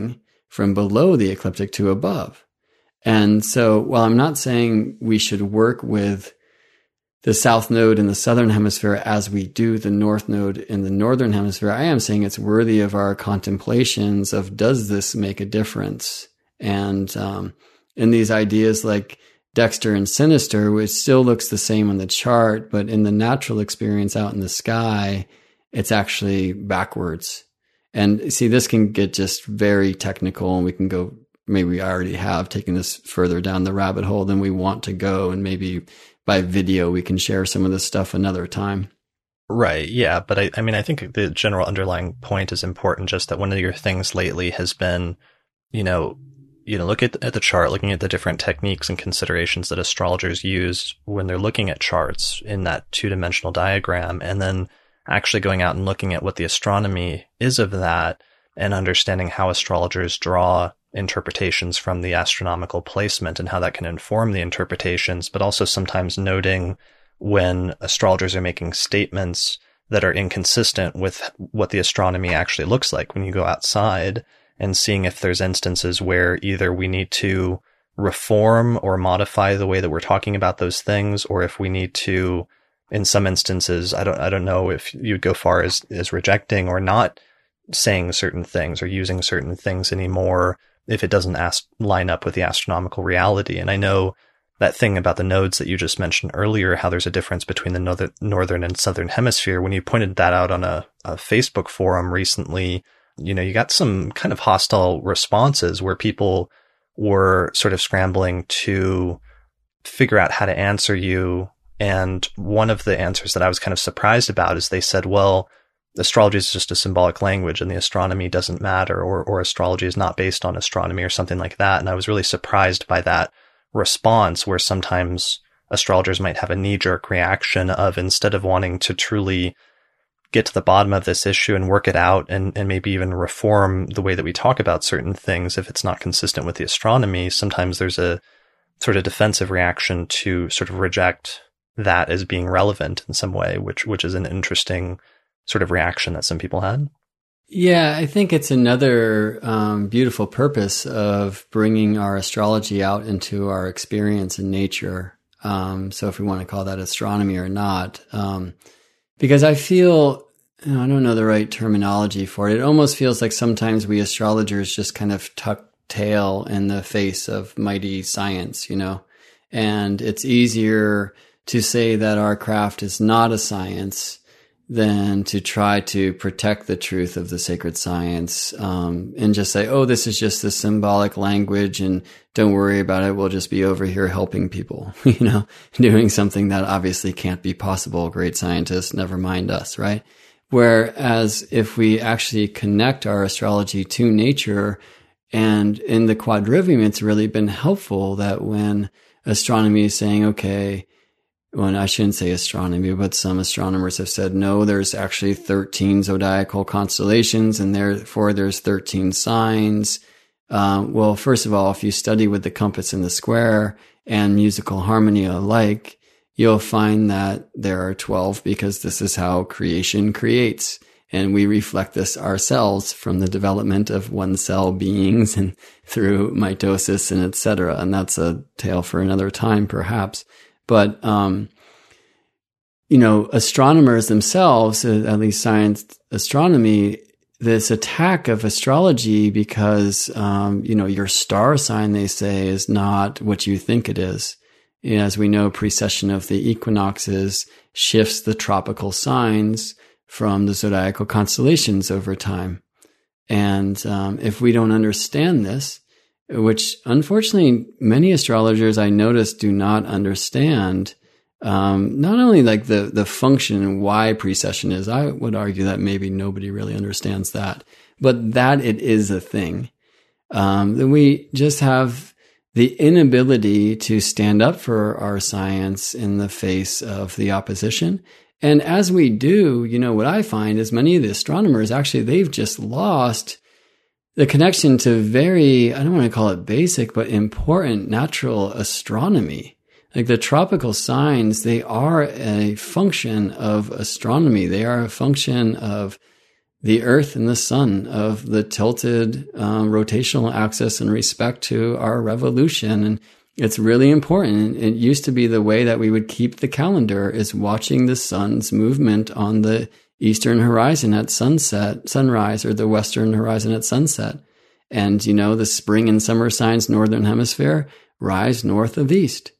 Speaker 2: from below the ecliptic to above. And so while I'm not saying we should work with the south node in the southern hemisphere as we do the north node in the northern hemisphere, I am saying it's worthy of our contemplations of, does this make a difference? And um, in these ideas like Dexter and Sinister, which still looks the same on the chart, but in the natural experience out in the sky, it's actually backwards. And see, this can get just very technical, and we can go, maybe we already have taken this further down the rabbit hole than we want to go. And maybe by video, we can share some of this stuff another time.
Speaker 1: Right. Yeah. But I, I mean, I think the general underlying point is important, just that one of your things lately has been, you know, you know, look at, at the chart, looking at the different techniques and considerations that astrologers use when they're looking at charts in that two-dimensional diagram, and then actually going out and looking at what the astronomy is of that, and understanding how astrologers draw interpretations from the astronomical placement and how that can inform the interpretations, but also sometimes noting when astrologers are making statements that are inconsistent with what the astronomy actually looks like when you go outside, and seeing if there's instances where either we need to reform or modify the way that we're talking about those things, or if we need to, in some instances, I don't, I don't know if you'd go far as, as rejecting or not saying certain things or using certain things anymore if it doesn't ast- line up with the astronomical reality. And I know that thing about the nodes that you just mentioned earlier, how there's a difference between the northern, northern and southern hemisphere. When you pointed that out on a, a Facebook forum recently, you know, you got some kind of hostile responses where people were sort of scrambling to figure out how to answer you. And one of the answers that I was kind of surprised about is they said, well, astrology is just a symbolic language and the astronomy doesn't matter, or, or astrology is not based on astronomy or something like that. And I was really surprised by that response, where sometimes astrologers might have a knee-jerk reaction of, instead of wanting to truly get to the bottom of this issue and work it out, and, and maybe even reform the way that we talk about certain things if it's not consistent with the astronomy, sometimes there's a sort of defensive reaction to sort of reject that as being relevant in some way, which which is an interesting sort of reaction that some people had.
Speaker 2: Yeah, I think it's another um, beautiful purpose of bringing our astrology out into our experience in nature. Um, so if we want to call that astronomy or not, um, because I feel, you know, I don't know the right terminology for it. It almost feels like sometimes we astrologers just kind of tuck tail in the face of mighty science, you know, and it's easier to say that our craft is not a science than to try to protect the truth of the sacred science, um, and just say, oh, this is just the symbolic language and don't worry about it. We'll just be over here helping people, you know, doing something that obviously can't be possible. Great scientists, never mind us, right? Whereas if we actually connect our astrology to nature, and in the quadrivium, it's really been helpful that when astronomy is saying, okay, well, I shouldn't say astronomy, but some astronomers have said, no, there's actually thirteen zodiacal constellations, and therefore there's thirteen signs. Um, well, first of all, if you study with the compass and the square and musical harmony alike, you'll find that there are twelve, because this is how creation creates. And we reflect this ourselves from the development of one cell beings and through mitosis and et cetera. And that's a tale for another time, perhaps. But, um, you know, astronomers themselves, at least science astronomy, this attack of astrology because, um, you know, your star sign, they say, is not what you think it is. As we know, precession of the equinoxes shifts the tropical signs from the zodiacal constellations over time. And um, if we don't understand this, which unfortunately many astrologers I notice do not understand, um, not only like the, the function and why precession is, I would argue that maybe nobody really understands that, but that it is a thing. Um, that we just have the inability to stand up for our science in the face of the opposition. And as we do, you know, what I find is many of the astronomers, actually, they've just lost the connection to very, I don't want to call it basic, but important natural astronomy. Like the tropical signs, they are a function of astronomy. They are a function of the Earth and the Sun, of the tilted um, rotational axis in respect to our revolution. And it's really important. It used to be the way that we would keep the calendar, is watching the sun's movement on the eastern horizon at sunset, sunrise, or the western horizon at sunset. And, you know, the spring and summer signs, northern hemisphere, rise north of east.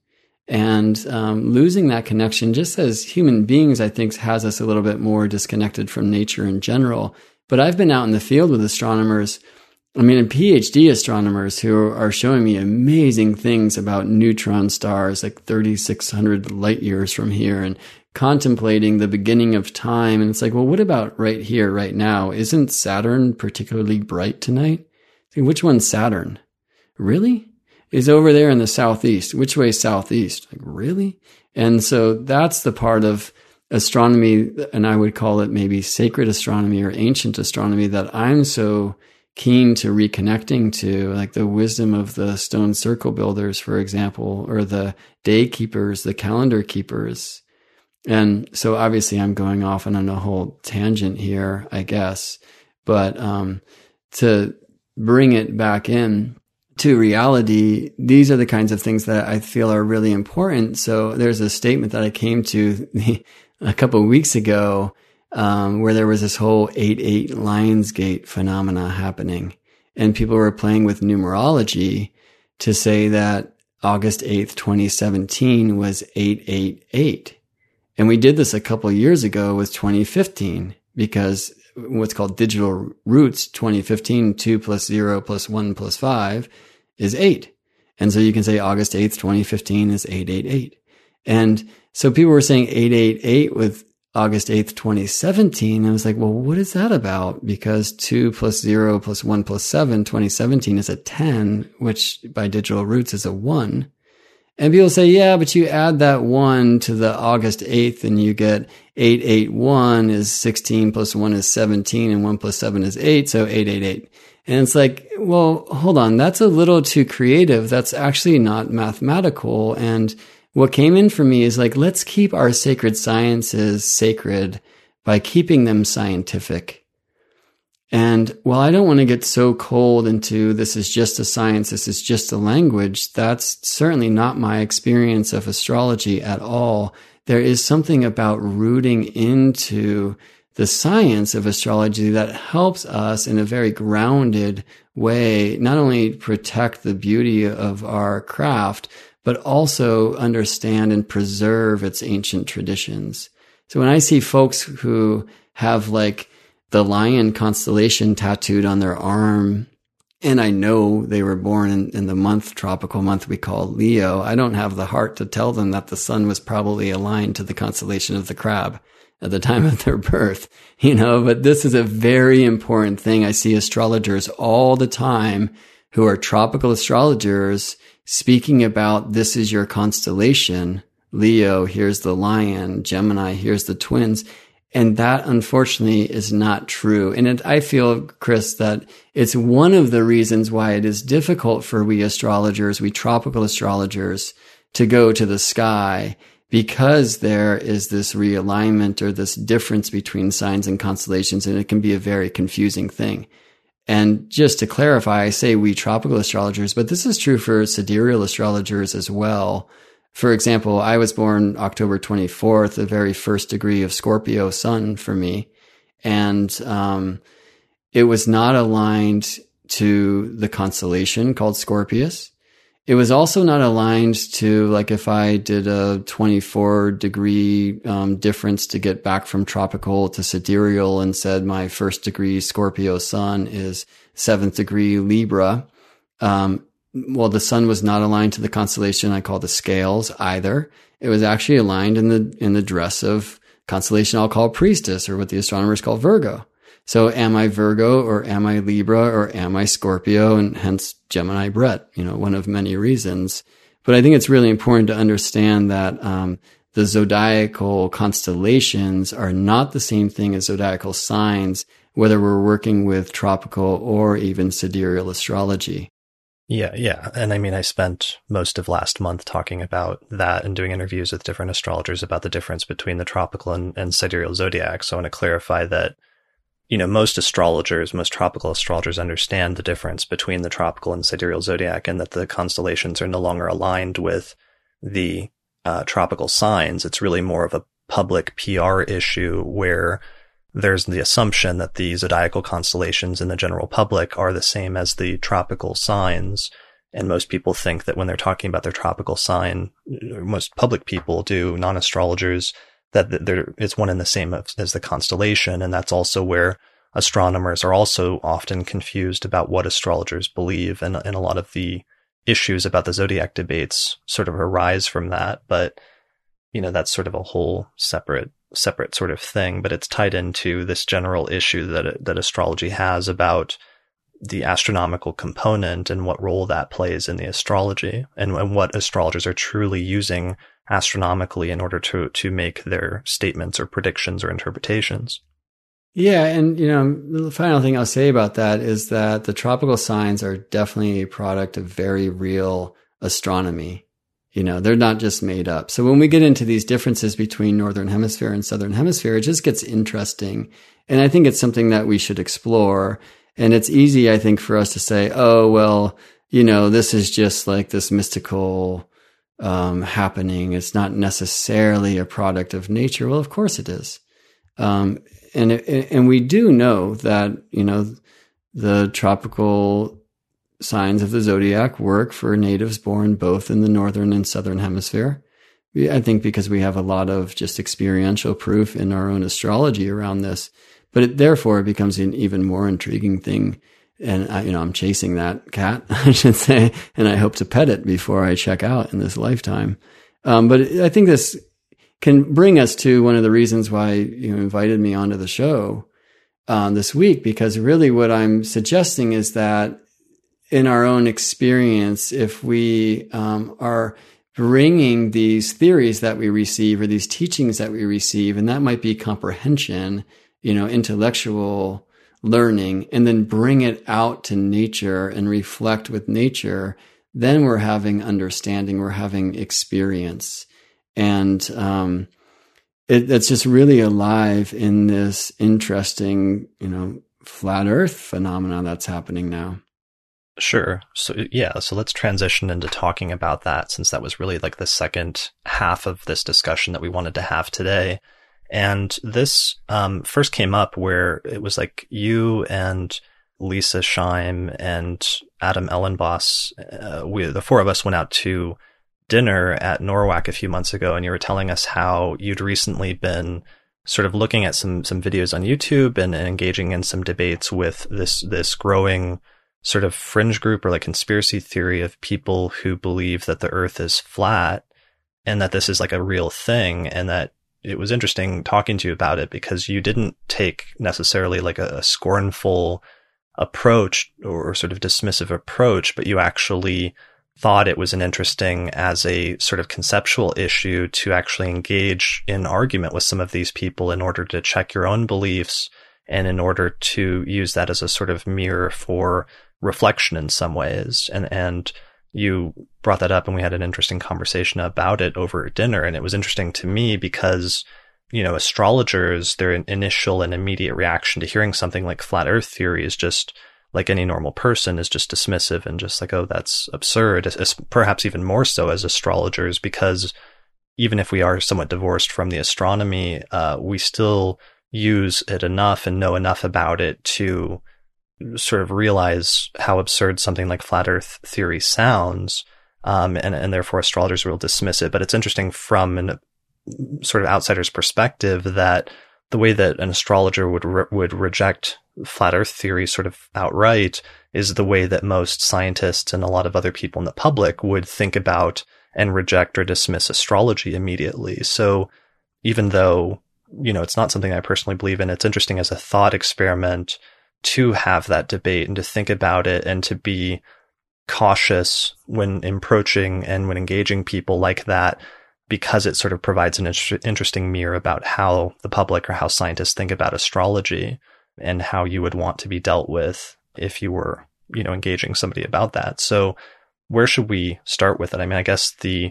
Speaker 2: And um, losing that connection, just as human beings, I think, has us a little bit more disconnected from nature in general. But I've been out in the field with astronomers, I mean, PhD astronomers who are showing me amazing things about neutron stars, like thirty-six hundred light years from here, and contemplating the beginning of time. And it's like, well, what about right here, right now? Isn't Saturn particularly bright tonight? Which one's Saturn? Really? Is over there in the southeast. Which way is southeast? Like, really? And so that's the part of astronomy, and I would call it maybe sacred astronomy or ancient astronomy, that I'm so keen to reconnecting to, like the wisdom of the stone circle builders, for example, or the day keepers, the calendar keepers. And so obviously I'm going off on a whole tangent here, I guess, but um, to bring it back in to reality, these are the kinds of things that I feel are really important. So there's a statement that I came to a couple of weeks ago um, where there was this whole eight eight Lionsgate phenomena happening. And people were playing with numerology to say that August eighth, twenty seventeen was eight eight eight. And we did this a couple of years ago with twenty fifteen, because what's called digital roots, twenty fifteen, two plus zero plus one plus five is eight. And so you can say August eighth, twenty fifteen is eight eight eight. And so people were saying eight eight eight with August eighth, twenty seventeen. I was like, well, what is that about? Because two plus zero plus one plus seven, twenty seventeen is a ten, which by digital roots is a one. And people say, yeah, but you add that one to the August eighth and you get eight eight one is sixteen plus one is seventeen and one plus seven is eight. So eight eight eight. And it's like, well, hold on. That's a little too creative. That's actually not mathematical. And what came in for me is like, let's keep our sacred sciences sacred by keeping them scientific. And while I don't want to get so cold into this is just a science, this is just a language, that's certainly not my experience of astrology at all. There is something about rooting into the science of astrology that helps us in a very grounded way, not only protect the beauty of our craft, but also understand and preserve its ancient traditions. So when I see folks who have like the lion constellation tattooed on their arm, and I know they were born in, in the month, tropical month we call Leo, I don't have the heart to tell them that the sun was probably aligned to the constellation of the crab at the time of their birth, you know, but this is a very important thing. I see astrologers all the time who are tropical astrologers speaking about this is your constellation, Leo, here's the lion, Gemini, here's the twins. And that, unfortunately, is not true. And it, I feel, Chris, that it's one of the reasons why it is difficult for we astrologers, we tropical astrologers, to go to the sky, because there is this realignment or this difference between signs and constellations, and it can be a very confusing thing. And just to clarify, I say we tropical astrologers, but this is true for sidereal astrologers as well. For example, I was born October twenty-fourth, the very first degree of Scorpio sun for me. And um, it was not aligned to the constellation called Scorpius. It was also not aligned to, like, if I did a twenty-four degree um, difference to get back from tropical to sidereal and said my first degree Scorpio sun is seventh degree Libra. Um, well, the sun was not aligned to the constellation I call the Scales either. It was actually aligned in the in the dress of constellation I'll call Priestess, or what the astronomers call Virgo. So am I Virgo, or am I Libra, or am I Scorpio, and hence Gemini Brett, you know, one of many reasons. But I think it's really important to understand that um, the zodiacal constellations are not the same thing as zodiacal signs, whether we're working with tropical or even sidereal astrology.
Speaker 1: Yeah, yeah. And I mean, I spent most of last month talking about that and doing interviews with different astrologers about the difference between the tropical and, and sidereal zodiac. So I want to clarify that you know, most astrologers, most tropical astrologers understand the difference between the tropical and sidereal zodiac, and that the constellations are no longer aligned with the uh, tropical signs. It's really more of a public P R issue where there's the assumption that the zodiacal constellations in the general public are the same as the tropical signs. And most people think that when they're talking about their tropical sign, most public people do, non-astrologers, that there it's one and the same as, as the constellation. And that's also where astronomers are also often confused about what astrologers believe. And, and a lot of the issues about the zodiac debates sort of arise from that. But, you know, that's sort of a whole separate, separate sort of thing. But it's tied into this general issue that, that astrology has about the astronomical component and what role that plays in the astrology, and, and what astrologers are truly using astronomically in order to, to make their statements or predictions or interpretations.
Speaker 2: Yeah. And, you know, the final thing I'll say about that is that the tropical signs are definitely a product of very real astronomy. You know, they're not just made up. So when we get into these differences between Northern Hemisphere and Southern Hemisphere, it just gets interesting. And I think it's something that we should explore. And it's easy, I think, for us to say, oh, well, you know, this is just like this mystical um, happening. It's not necessarily a product of nature. Well, of course it is. Um, and, it, and we do know that, you know, the tropical signs of the zodiac work for natives born both in the Northern and Southern Hemisphere. I think because we have a lot of just experiential proof in our own astrology around this. But it, therefore, it becomes an even more intriguing thing. And, I, you know, I'm chasing that cat, I should say, and I hope to pet it before I check out in this lifetime. Um, but I think this can bring us to one of the reasons why you invited me onto the show um, this week, because really what I'm suggesting is that in our own experience, if we um, are bringing these theories that we receive or these teachings that we receive, and that might be comprehension, you know, intellectual learning, and then bring it out to nature and reflect with nature, then we're having understanding, we're having experience. And um, it, it's just really alive in this interesting, you know, flat earth phenomenon that's happening now.
Speaker 1: Sure. So, yeah, so let's transition into talking about that, since that was really like the second half of this discussion that we wanted to have today. And this um, first came up where it was like you and Lisa Scheim and Adam Ellenboss, uh, we, the four of us went out to dinner at NORWAC a few months ago, and you were telling us how you'd recently been sort of looking at some some videos on YouTube and, and engaging in some debates with this this growing sort of fringe group or like conspiracy theory of people who believe that the Earth is flat and that this is like a real thing, and that it was interesting talking to you about it because you didn't take necessarily like a, a scornful approach or sort of dismissive approach, but you actually thought it was an interesting as a sort of conceptual issue to actually engage in argument with some of these people in order to check your own beliefs and in order to use that as a sort of mirror for reflection in some ways. And, and you brought that up and we had an interesting conversation about it over dinner. And it was interesting to me because, you know, astrologers, their initial and immediate reaction to hearing something like flat earth theory is just like any normal person is just dismissive and just like, oh, that's absurd, as, perhaps even more so as astrologers, because even if we are somewhat divorced from the astronomy, uh, we still use it enough and know enough about it to sort of realize how absurd something like flat earth theory sounds. Um, and, and therefore astrologers will dismiss it. But it's interesting from an sort of outsider's perspective that the way that an astrologer would, re- would reject flat earth theory sort of outright is the way that most scientists and a lot of other people in the public would think about and reject or dismiss astrology immediately. So even though, you know, it's not something I personally believe in, it's interesting as a thought experiment to have that debate and to think about it and to be cautious when approaching and when engaging people like that, because it sort of provides an inter- interesting mirror about how the public or how scientists think about astrology and how you would want to be dealt with if you were, you know, engaging somebody about that. So where should we start with it? I mean, I guess the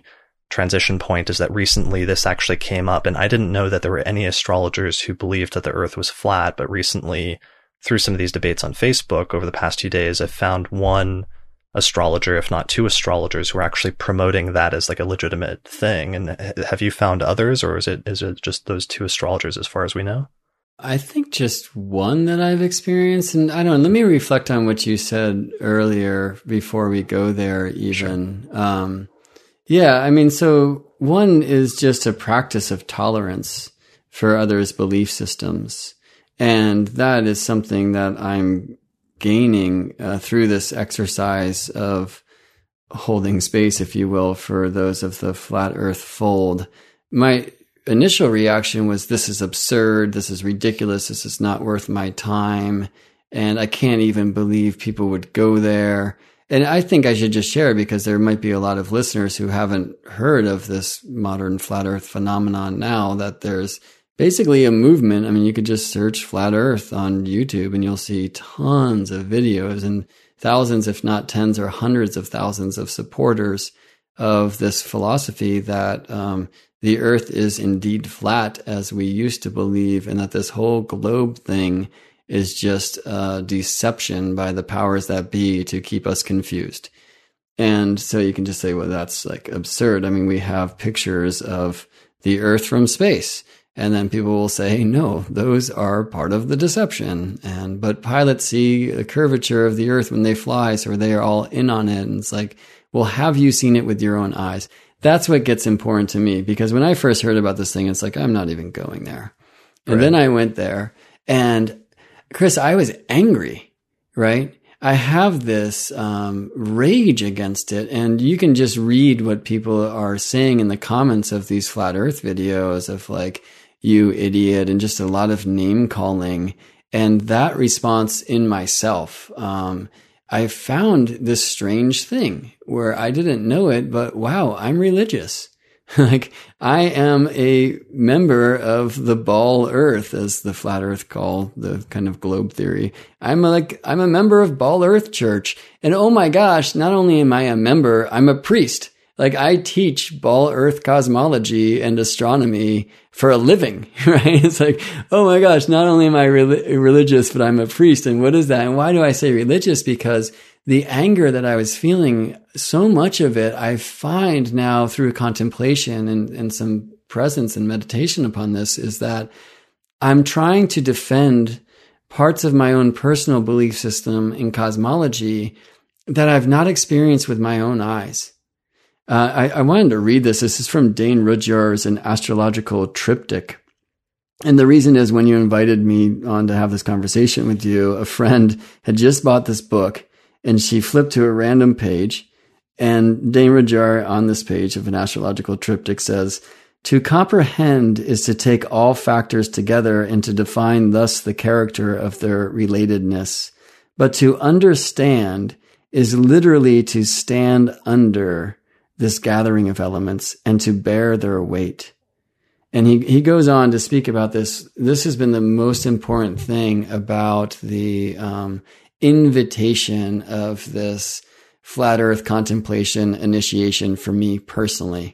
Speaker 1: transition point is that recently this actually came up, and I didn't know that there were any astrologers who believed that the Earth was flat, but recently, through some of these debates on Facebook over the past few days, I've found one astrologer, if not two astrologers, who are actually promoting that as like a legitimate thing. And have you found others, or is it is it just those two astrologers as far as we know?
Speaker 2: I think just one that I've experienced. And I don't know, let me reflect on what you said earlier before we go there even. Sure. Um, yeah, I mean, so one is just a practice of tolerance for others' belief systems. And that is something that I'm gaining uh, through this exercise of holding space, if you will, for those of the flat earth fold. My initial reaction was, this is absurd. This is ridiculous. This is not worth my time. And I can't even believe people would go there. And I think I should just share, because there might be a lot of listeners who haven't heard of this modern flat earth phenomenon now, that there's basically a movement. I mean, you could just search flat earth on YouTube and you'll see tons of videos and thousands, if not tens or hundreds of thousands of supporters of this philosophy that um, the earth is indeed flat as we used to believe, and that this whole globe thing is just a deception by the powers that be to keep us confused. And so you can just say, well, that's like absurd. I mean, we have pictures of the earth from space. And then people will say, no, those are part of the deception. And, but pilots see the curvature of the earth when they fly, so they are all in on it. And it's like, well, have you seen it with your own eyes? That's what gets important to me, because when I first heard about this thing, it's like, I'm not even going there. And right. Then I went there, and Chris, I was angry, right? I have this um, rage against it, and you can just read what people are saying in the comments of these flat earth videos of like, you idiot, and just a lot of name calling. And that response in myself, um, I found this strange thing where I didn't know it, but wow, I'm religious. Like, I am a member of the ball earth, as the flat earth call the kind of globe theory. I'm a, like, I'm a member of Ball Earth Church. And oh my gosh, not only am I a member, I'm a priest. Like, I teach ball earth cosmology and astronomy for a living, right? It's like, oh my gosh, not only am I re- religious, but I'm a priest. And what is that? And why do I say religious? Because the anger that I was feeling, so much of it, I find now through contemplation and, and some presence and meditation upon this, is that I'm trying to defend parts of my own personal belief system in cosmology that I've not experienced with my own eyes. Uh, I, I wanted to read this. This is from Dane Rudhyar's An Astrological Triptych. And the reason is, when you invited me on to have this conversation with you, a friend had just bought this book, and she flipped to a random page, and Dane Rudhyar on this page of An Astrological Triptych says, "To comprehend is to take all factors together and to define thus the character of their relatedness. But to understand is literally to stand under this gathering of elements and to bear their weight." And he, he goes on to speak about this. This has been the most important thing about the um, invitation of this flat earth contemplation initiation for me personally,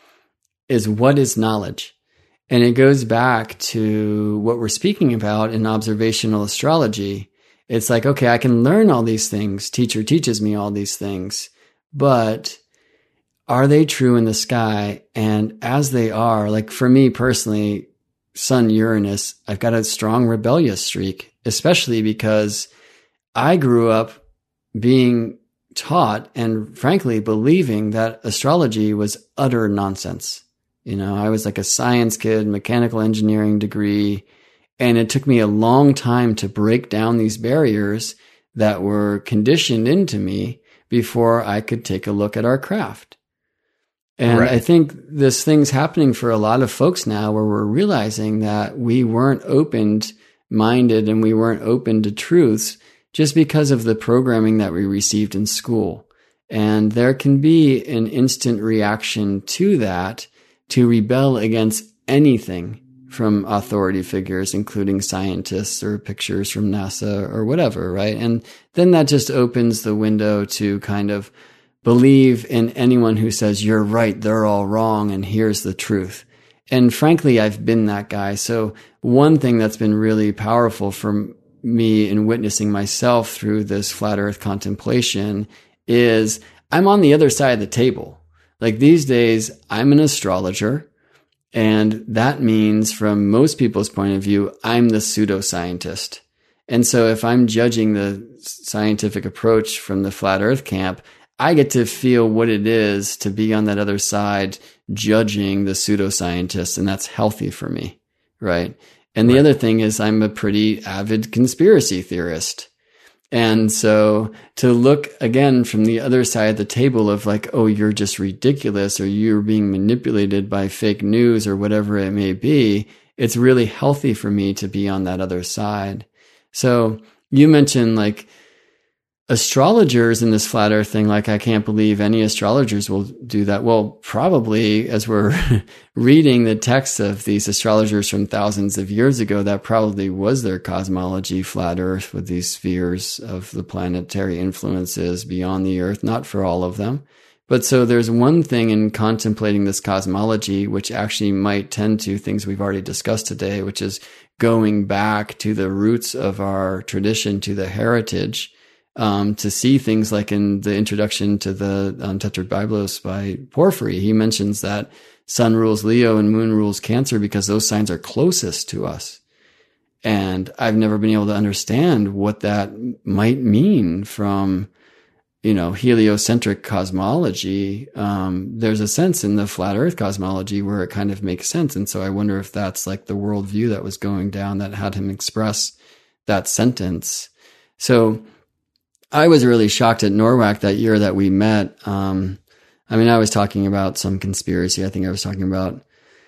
Speaker 2: is what is knowledge? And it goes back to what we're speaking about in observational astrology. It's like, okay, I can learn all these things. Teacher teaches me all these things, but are they true in the sky? And as they are, like for me personally, Sun Uranus, I've got a strong rebellious streak, especially because I grew up being taught and frankly believing that astrology was utter nonsense. You know, I was like a science kid, mechanical engineering degree, and it took me a long time to break down these barriers that were conditioned into me before I could take a look at our craft. And right. I think this thing's happening for a lot of folks now, where we're realizing that we weren't open-minded and we weren't open to truths just because of the programming that we received in school. And there can be an instant reaction to that, to rebel against anything from authority figures, including scientists or pictures from NASA or whatever, right? And then that just opens the window to kind of believe in anyone who says, you're right, they're all wrong, and here's the truth. And frankly, I've been that guy. So one thing that's been really powerful for me in witnessing myself through this flat earth contemplation is I'm on the other side of the table. Like these days, I'm an astrologer, and that means from most people's point of view, I'm the pseudoscientist. And so if I'm judging the scientific approach from the flat earth camp, I get to feel what it is to be on that other side judging the pseudoscientists, and that's healthy for me, right? And the
Speaker 1: right.
Speaker 2: other thing is I'm a pretty avid conspiracy theorist. And so to look again from the other side of the table of like, oh, you're just ridiculous, or you're being manipulated by fake news or whatever it may be, it's really healthy for me to be on that other side. So you mentioned like astrologers in this flat earth thing, like I can't believe any astrologers will do that. Well, probably as we're reading the texts of these astrologers from thousands of years ago, that probably was their cosmology, flat earth with these spheres of the planetary influences beyond the earth, not for all of them. But so there's one thing in contemplating this cosmology, which actually might tend to things we've already discussed today, which is going back to the roots of our tradition, to the heritage, Um, to see things like in the introduction to the um, Tetrabiblos by Porphyry. He mentions that sun rules Leo and moon rules Cancer because those signs are closest to us. And I've never been able to understand what that might mean from, you know, heliocentric cosmology. Um, there's a sense in the flat earth cosmology where it kind of makes sense. And so I wonder if that's like the worldview that was going down that had him express that sentence. So I was really shocked at NORWAC that year that we met. Um, I mean, I was talking about some conspiracy. I think I was talking about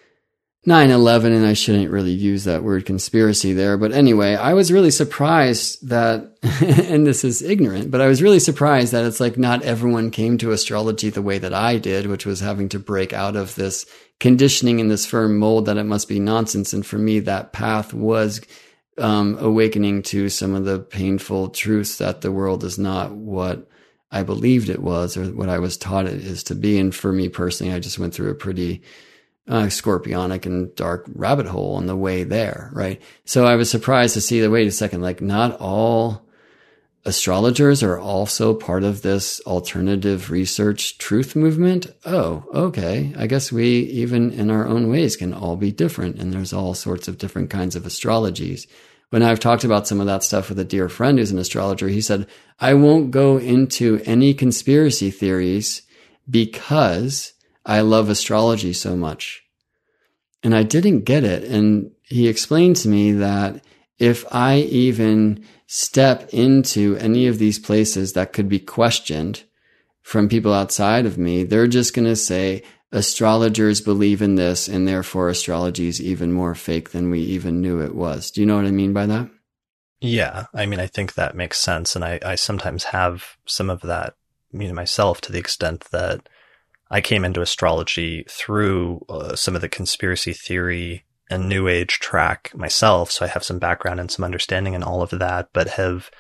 Speaker 2: nine eleven, and I shouldn't really use that word conspiracy there. But anyway, I was really surprised that, and this is ignorant, but I was really surprised that it's like not everyone came to astrology the way that I did, which was having to break out of this conditioning in this firm mold that it must be nonsense. And for me, that path was Um, awakening to some of the painful truths that the world is not what I believed it was or what I was taught it is to be. And for me personally, I just went through a pretty uh, scorpionic and dark rabbit hole on the way there, right? So I was surprised to see that, wait a second, like not all astrologers are also part of this alternative research truth movement. Oh, okay. I guess we, even in our own ways, can all be different. And there's all sorts of different kinds of astrologies. When I've talked about some of that stuff with a dear friend who's an astrologer, he said, I won't go into any conspiracy theories because I love astrology so much. And I didn't get it. And he explained to me that if I even step into any of these places that could be questioned from people outside of me, they're just going to say, astrologers believe in this, and therefore astrology is even more fake than we even knew it was. Do you know what I mean by that?
Speaker 1: Yeah. I mean, I think that makes sense. And I, I sometimes have some of that, you know, myself, to the extent that I came into astrology through uh, some of the conspiracy theory and New Age track myself. So I have some background and some understanding in all of that, but have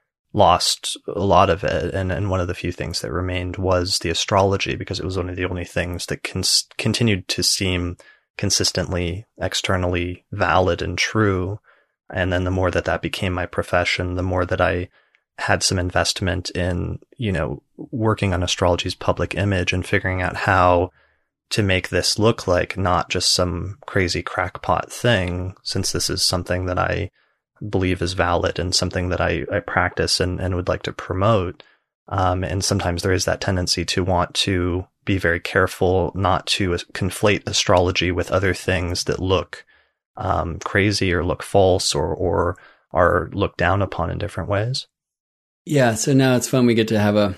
Speaker 1: lost a lot of it. And, and one of the few things that remained was the astrology, because it was one of the only things that cons- continued to seem consistently externally valid and true. And then the more that that became my profession, the more that I had some investment in, you know, working on astrology's public image and figuring out how to make this look like not just some crazy crackpot thing, since this is something that I believe is valid and something that I, I practice and, and would like to promote. Um, and sometimes there is that tendency to want to be very careful not to conflate astrology with other things that look um, crazy or look false or, or are looked down upon in different ways.
Speaker 2: Yeah. So now it's fun. We get to have a,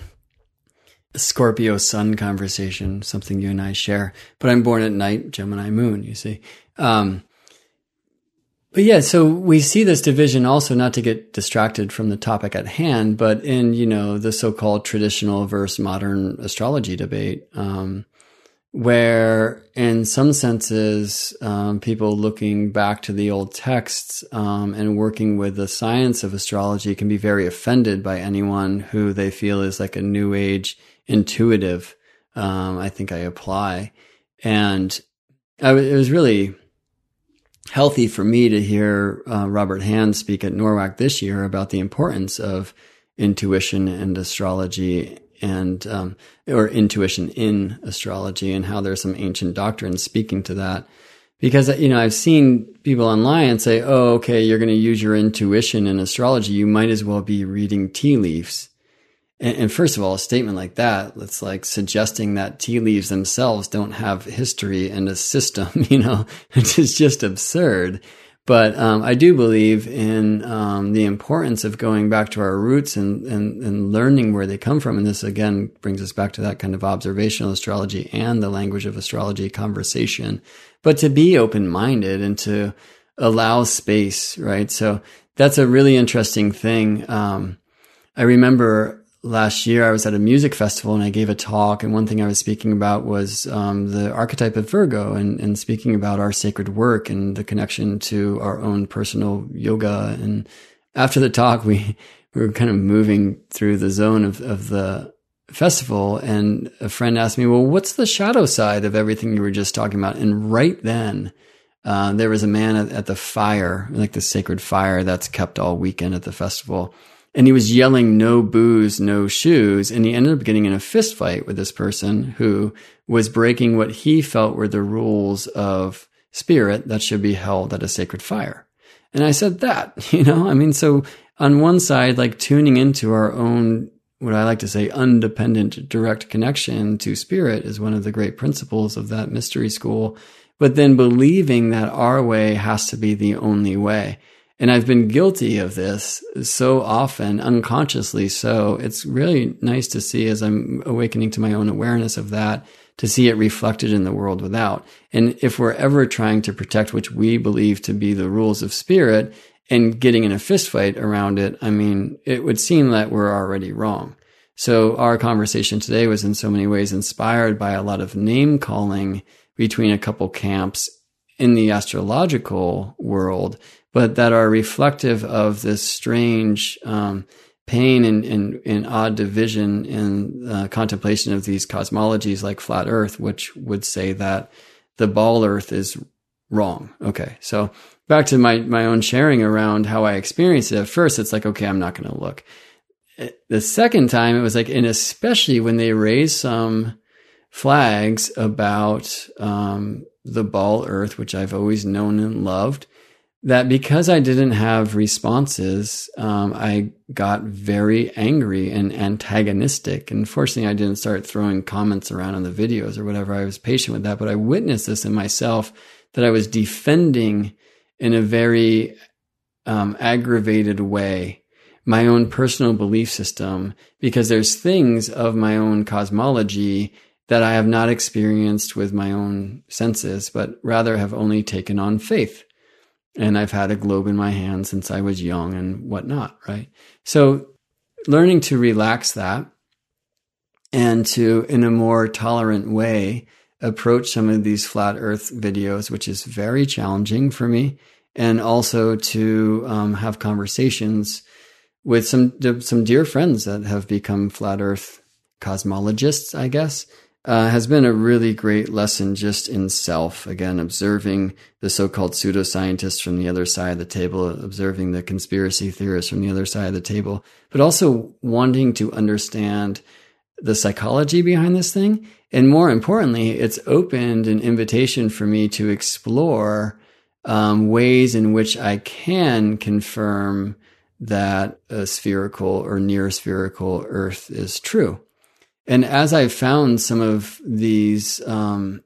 Speaker 2: a Scorpio sun conversation, something you and I share, but I'm born at night, Gemini moon, you see. Um, But yeah, so we see this division also, not to get distracted from the topic at hand, but in, you know, the so-called traditional versus modern astrology debate, um, where in some senses, um, people looking back to the old texts um, and working with the science of astrology can be very offended by anyone who they feel is like a new age intuitive, um, I think I apply. And I, it was really healthy for me to hear uh, Robert Hand speak at NORWAC this year about the importance of intuition and astrology, and um, or intuition in astrology, and how there's some ancient doctrines speaking to that. Because, you know, I've seen people online say, oh, okay, you're going to use your intuition in astrology. You might as well be reading tea leaves. And, and first of all, a statement like that, it's like suggesting that tea leaves themselves don't have history and a system, you know, which is just absurd. But um, I do believe in um, the importance of going back to our roots and, and, and learning where they come from. And this, again, brings us back to that kind of observational astrology and the language of astrology conversation. But to be open-minded and to allow space, right? So that's a really interesting thing. Um, I remember last year I was at a music festival and I gave a talk, and one thing I was speaking about was um, the archetype of Virgo, and, and speaking about our sacred work and the connection to our own personal yoga. And after the talk, we, we were kind of moving through the zone of, of the festival, and a friend asked me, well, what's the shadow side of everything you were just talking about? And right then, uh, there was a man at, at the fire, like the sacred fire that's kept all weekend at the festival. And he was yelling, no booze, no shoes. And he ended up getting in a fist fight with this person who was breaking what he felt were the rules of spirit that should be held at a sacred fire. And I said that, you know, I mean, so on one side, like tuning into our own, what I like to say, undependent direct connection to spirit is one of the great principles of that mystery school. But then believing that our way has to be the only way. And I've been guilty of this so often, unconsciously so. It's really nice to see, as I'm awakening to my own awareness of that, to see it reflected in the world without. And if we're ever trying to protect which we believe to be the rules of spirit and getting in a fist fight around it, I mean, it would seem that we're already wrong. So our conversation today was in so many ways inspired by a lot of name calling between a couple camps in the astrological world, but that are reflective of this strange um, pain and, and, and odd division in uh, contemplation of these cosmologies like flat Earth, which would say that the ball Earth is wrong. Okay, so back to my, my own sharing around how I experienced it. At first, it's like, okay, I'm not going to look. The second time, it was like, and especially when they raised some flags about um, the ball Earth, which I've always known and loved, that because I didn't have responses, um, I got very angry and antagonistic. And fortunately, I didn't start throwing comments around on the videos or whatever. I was patient with that, but I witnessed this in myself, that I was defending in a very um, aggravated way my own personal belief system, because there's things of my own cosmology that I have not experienced with my own senses, but rather have only taken on faith. And I've had a globe in my hand since I was young and whatnot, right? So learning to relax that and to, in a more tolerant way, approach some of these flat Earth videos, which is very challenging for me, and also to um, have conversations with some some dear friends that have become flat Earth cosmologists, I guess, uh, has been a really great lesson just in self. Again, observing the so-called pseudoscientists from the other side of the table, observing the conspiracy theorists from the other side of the table, but also wanting to understand the psychology behind this thing. And more importantly, it's opened an invitation for me to explore um, ways in which I can confirm that a spherical or near spherical Earth is true. And as I've found some of these, um,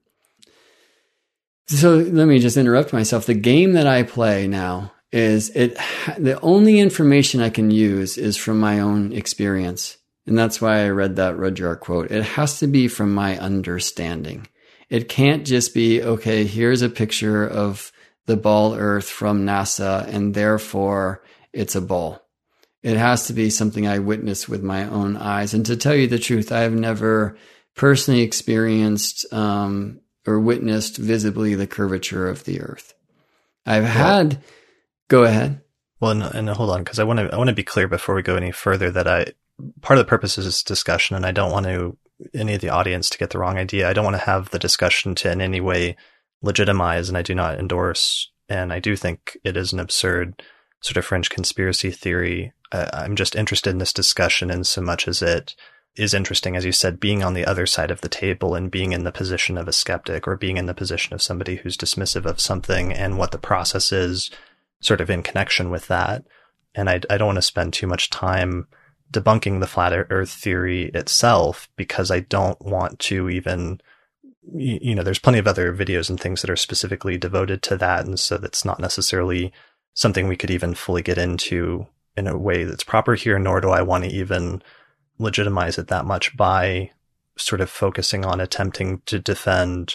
Speaker 2: so let me just interrupt myself. The game that I play now is it, the only information I can use is from my own experience. And that's why I read that Rudyard quote. It has to be from my understanding. It can't just be, okay, here's a picture of the ball Earth from NASA, and therefore it's a ball. It has to be something I witnessed with my own eyes. And to tell you the truth, I have never personally experienced um, or witnessed visibly the curvature of the Earth. I've had, well, go ahead.
Speaker 1: Well, and, and hold on, because I want to I want to be clear before we go any further that I part of the purpose of this discussion, and I don't want to any of the audience to get the wrong idea. I don't want to have the discussion to in any way legitimize, and I do not endorse, and I do think it is an absurd sort of fringe conspiracy theory. Uh, I'm just interested in this discussion in so much as it is interesting, as you said, being on the other side of the table and being in the position of a skeptic or being in the position of somebody who's dismissive of something and what the process is sort of in connection with that. And I, I don't want to spend too much time debunking the flat earth theory itself, because I don't want to even, you know, there's plenty of other videos and things that are specifically devoted to that. And so that's not necessarily something we could even fully get into in a way that's proper here, nor do I want to even legitimize it that much by sort of focusing on attempting to defend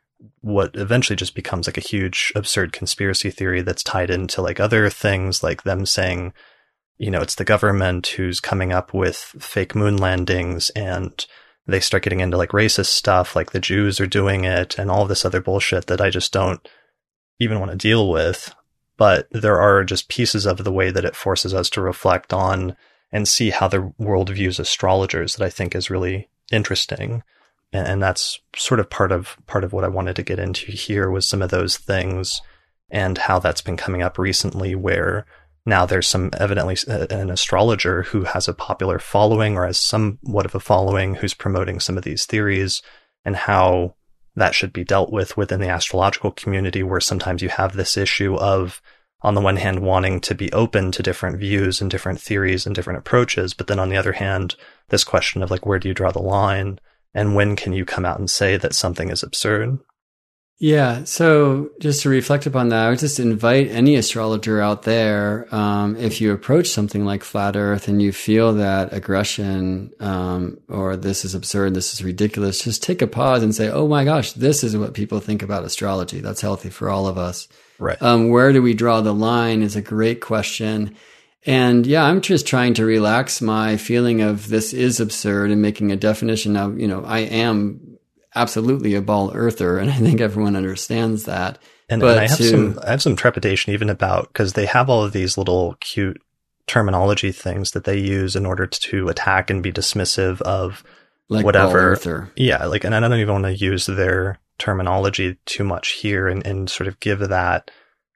Speaker 1: what eventually just becomes like a huge absurd conspiracy theory that's tied into like other things, like them saying, you know, it's the government who's coming up with fake moon landings, and they start getting into like racist stuff, like the Jews are doing it and all this other bullshit that I just don't even want to deal with. But there are just pieces of the way that it forces us to reflect on and see how the world views astrologers that I think is really interesting. And that's sort of part of part of what I wanted to get into here, was some of those things and how that's been coming up recently, where now there's some evidently an astrologer who has a popular following or has somewhat of a following who's promoting some of these theories, and how that should be dealt with within the astrological community, where sometimes you have this issue of, on the one hand, wanting to be open to different views and different theories and different approaches, but then on the other hand, this question of like, where do you draw the line? And when can you come out and say that something is absurd?
Speaker 2: Yeah. So just to reflect upon that, I would just invite any astrologer out there, um, if you approach something like flat earth and you feel that aggression, um, or this is absurd, this is ridiculous, just take a pause and say, oh my gosh, this is what people think about astrology. That's healthy for all of us.
Speaker 1: Right.
Speaker 2: Um, where do we draw the line is a great question. And yeah, I'm just trying to relax my feeling of this is absurd and making a definition of, you know, I am absolutely a ball earther, and I think everyone understands that.
Speaker 1: And,
Speaker 2: but
Speaker 1: and I have
Speaker 2: to,
Speaker 1: some I have some trepidation even about, because they have all of these little cute terminology things that they use in order to attack and be dismissive of
Speaker 2: like
Speaker 1: whatever.
Speaker 2: ball earther.
Speaker 1: Yeah, like, and I don't even want to use their terminology too much here, and, and sort of give that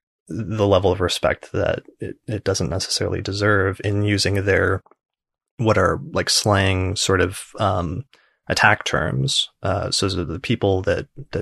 Speaker 1: the level of respect that it, it doesn't necessarily deserve in using their, what are like slang sort of, um, attack terms. Uh, so the people that, that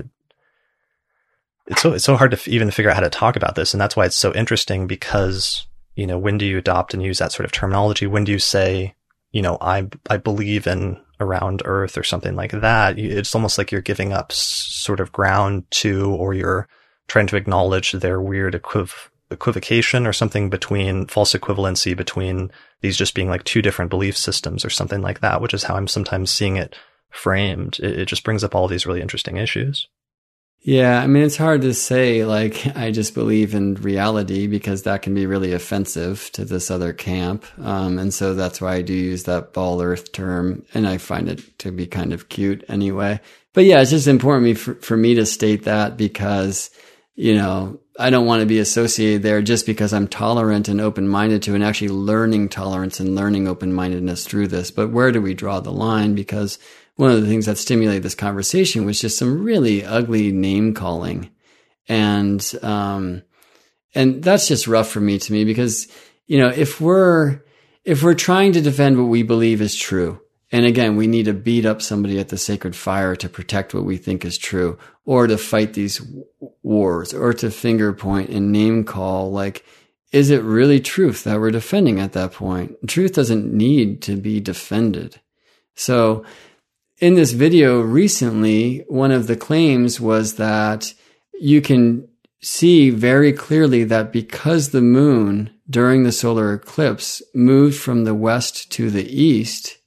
Speaker 1: it's so, it's so hard to f- even figure out how to talk about this. And that's why it's so interesting, because, you know, when do you adopt and use that sort of terminology? When do you say, you know, I, I believe in around Earth or something like that? It's almost like you're giving up s- sort of ground to, or you're trying to acknowledge their weird equiv- equivocation or something between false equivalency between these just being like two different belief systems or something like that, which is how I'm sometimes seeing it framed. It, it just brings up all these really interesting issues.
Speaker 2: Yeah, I mean, it's hard to say, like, I just believe in reality, because that can be really offensive to this other camp. Um, and so that's why I do use that ball earth term, and I find it to be kind of cute anyway. But yeah, it's just important for, for me to state that, because, you know, I don't want to be associated there just because I'm tolerant and open-minded to, and actually learning tolerance and learning open-mindedness through this. But where do we draw the line? Because one of the things that stimulated this conversation was just some really ugly name calling. And, um, and that's just rough for me to me, because, you know, if we're, if we're trying to defend what we believe is true, and again, we need to beat up somebody at the sacred fire to protect what we think is true, or to fight these wars, or to finger point and name call, like, is it really truth that we're defending at that point? Truth doesn't need to be defended. So, in this video recently, one of the claims was that you can see very clearly that because the moon during the solar eclipse moved from the west to the east,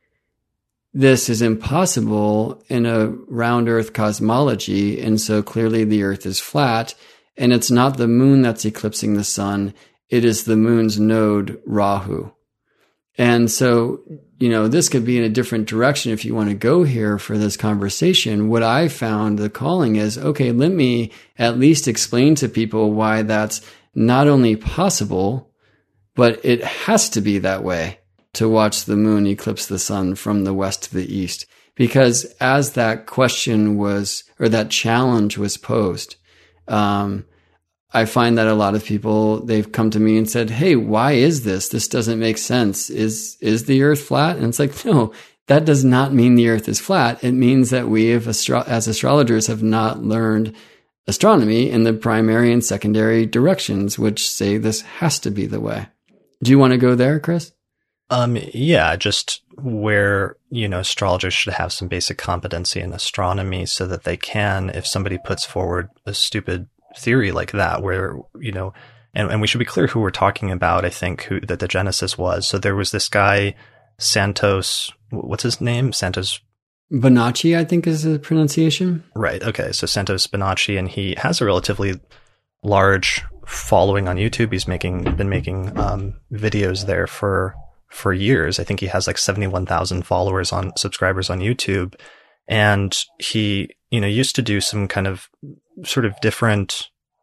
Speaker 2: this is impossible in a round earth cosmology. And so clearly the earth is flat, and it's not the moon that's eclipsing the sun. It is the moon's node, Rahu. And so, you know, this could be in a different direction if you want to go here for this conversation. What I found the calling is, okay, let me at least explain to people why that's not only possible, but it has to be that way to watch the moon eclipse the sun from the west to the east. Because as that question was, or that challenge was posed, um, I find that a lot of people, they've come to me and said, hey, why is this? This doesn't make sense. Is, is the earth flat? And it's like, no, that does not mean the earth is flat. It means that we have astro- as astrologers have not learned astronomy in the primary and secondary directions, which say this has to be the way. Do you want to go there, Chris?
Speaker 1: Um, yeah, just where, you know, astrologers should have some basic competency in astronomy so that they can, if somebody puts forward a stupid theory like that, where, you know, and, and we should be clear who we're talking about, I think, who that the genesis was. So there was this guy, Santos, what's his name? Santos
Speaker 2: Bonacci, I think is the pronunciation.
Speaker 1: Right. Okay. So Santos Bonacci, and he has a relatively large following on YouTube. He's making, been making, um, videos there for, for years. I think he has like seventy-one thousand followers on subscribers on YouTube. And he, you know, used to do some kind of sort of different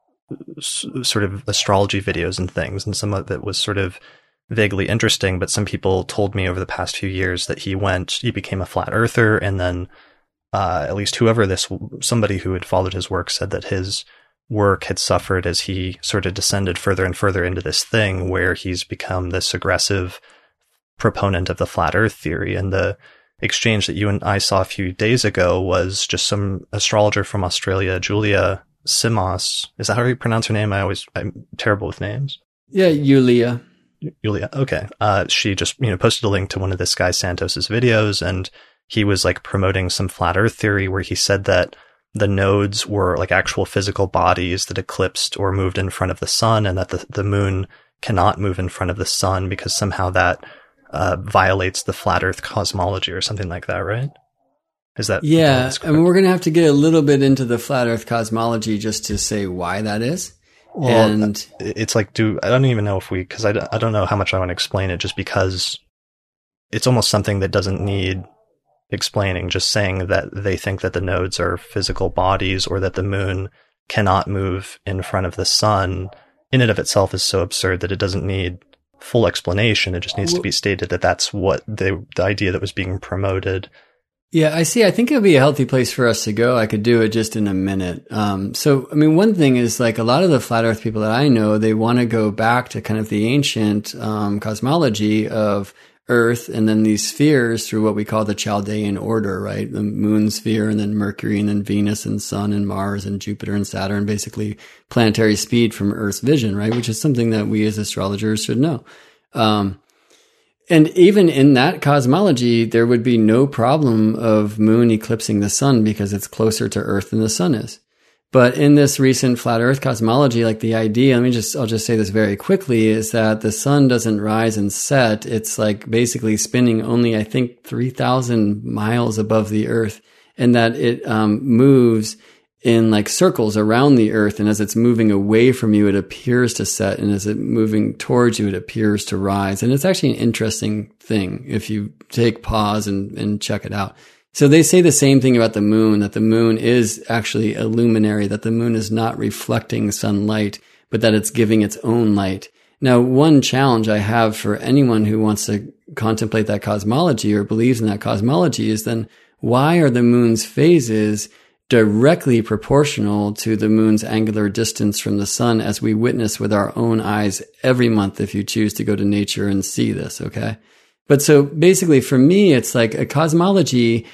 Speaker 1: s- sort of astrology videos and things. And some of it was sort of vaguely interesting, but some people told me over the past few years that he went, he became a flat earther. And then, uh, at least whoever this, somebody who had followed his work said that his work had suffered as he sort of descended further and further into this thing where he's become this aggressive proponent of the flat earth theory. And the exchange that you and I saw a few days ago was just some astrologer from Australia, Julia Simos. Is that how you pronounce her name? I always, I'm terrible with names.
Speaker 2: Yeah, Julia.
Speaker 1: Julia. Okay. Uh, she just, you know, posted a link to one of this guy Santos's videos, and he was like promoting some flat earth theory where he said that the nodes were like actual physical bodies that eclipsed or moved in front of the sun, and that the, the moon cannot move in front of the sun because somehow that uh, violates the flat earth cosmology or something like that, right? Is that?
Speaker 2: Yeah. I mean, we're going to have to get a little bit into the flat earth cosmology just to say why that is.
Speaker 1: Well,
Speaker 2: and
Speaker 1: it's like, do I don't even know if we, because I, don't- I don't know how much I want to explain it, just because it's almost something that doesn't need explaining. Just saying that they think that the nodes are physical bodies or that the moon cannot move in front of the sun in and of itself is so absurd that it doesn't need full explanation. It just needs
Speaker 2: well,
Speaker 1: to be stated that that's what the the idea that was being promoted.
Speaker 2: Yeah, I see. I think it would be a healthy place for us to go. I could do it just in a minute. Um, so, I mean, one thing is like a lot of the flat earth people that I know, they want to go back to kind of the ancient um, cosmology of Earth and then these spheres through what we call the Chaldean order, right? The moon sphere and then Mercury and then Venus and Sun and Mars and Jupiter and Saturn, basically planetary speed from Earth's vision, right? Which is something that we as astrologers should know. Um, And even in that cosmology, there would be no problem of moon eclipsing the sun because it's closer to Earth than the sun is. But in this recent flat Earth cosmology, like the idea, let me just, I'll just say this very quickly, is that the sun doesn't rise and set. It's like basically spinning only, I think, three thousand miles above the Earth, and that it um, moves in like circles around the Earth. And as it's moving away from you, it appears to set. And as it's moving towards you, it appears to rise. And it's actually an interesting thing if you take pause and, and check it out. So they say the same thing about the moon, that the moon is actually a luminary, that the moon is not reflecting sunlight, but that it's giving its own light. Now, one challenge I have for anyone who wants to contemplate that cosmology or believes in that cosmology is then why are the moon's phases directly proportional to the moon's angular distance from the sun, as we witness with our own eyes every month if you choose to go to nature and see this, okay? But so basically for me, it's like a cosmology,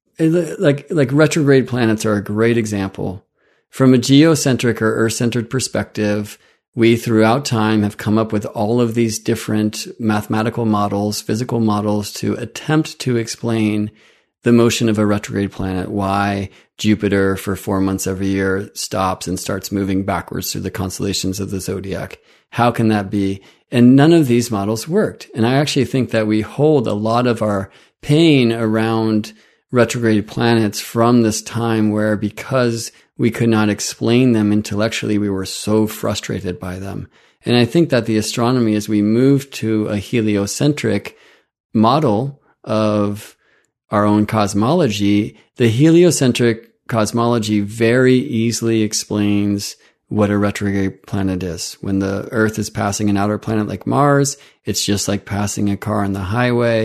Speaker 2: like, like retrograde planets are a great example. From a geocentric or earth-centered perspective, we throughout time have come up with all of these different mathematical models, physical models to attempt to explain the motion of a retrograde planet, why Jupiter for four months every year stops and starts moving backwards through the constellations of the zodiac. How can that be? And none of these models worked. And I actually think that we hold a lot of our pain around retrograde planets from this time where, because we could not explain them intellectually, we were so frustrated by them. And I think that the astronomy, as we move to a heliocentric model of our own cosmology, the heliocentric cosmology very easily explains what a retrograde planet is. When the Earth is passing an outer planet like Mars, it's just like passing a car on the highway.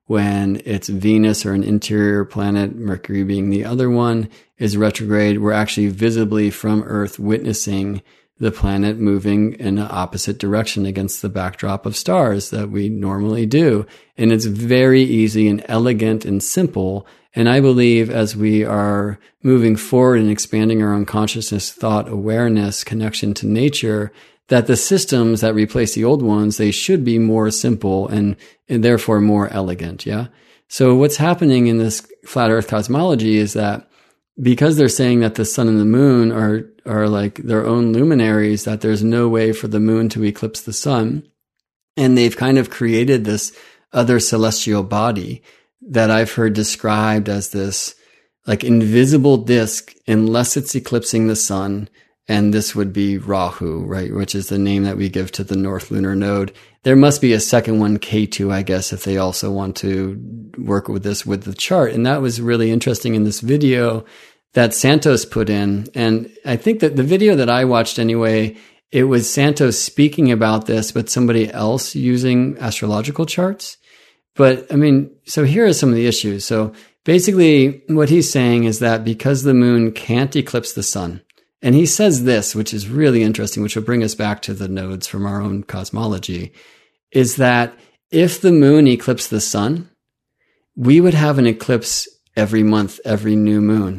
Speaker 2: when it's Venus or an interior planet, Mercury being the other one, is retrograde, we're actually visibly from Earth witnessing the planet moving in an opposite direction against the backdrop of stars that we normally do. And it's very easy and elegant and simple. And I believe as we are moving forward and expanding our own consciousness, thought, awareness, connection to nature, that the systems that replace the old ones, they should be more simple and, and therefore more elegant. Yeah. So what's happening in this flat earth cosmology is that because they're saying that the sun and the moon are, are like their own luminaries, that there's no way for the moon to eclipse the sun. And they've kind of created this other celestial body that I've heard described as this like invisible disk, unless it's eclipsing the sun. And this would be Rahu, right? Which is the name that we give to the North Lunar Node. There must be a second one, K two, I guess, if they also want to work with this with the chart. And that was really interesting in this video that Santos put in. And I think that the video that I watched anyway, it was Santos speaking about this, but somebody else using astrological charts. But I mean, so here are some of the issues. So basically what he's saying is that because the moon can't eclipse the sun, and he says this, which is really interesting, which will bring us back to the nodes from our own cosmology, is that if the moon eclipsed the sun, we would have an eclipse every month, every new moon.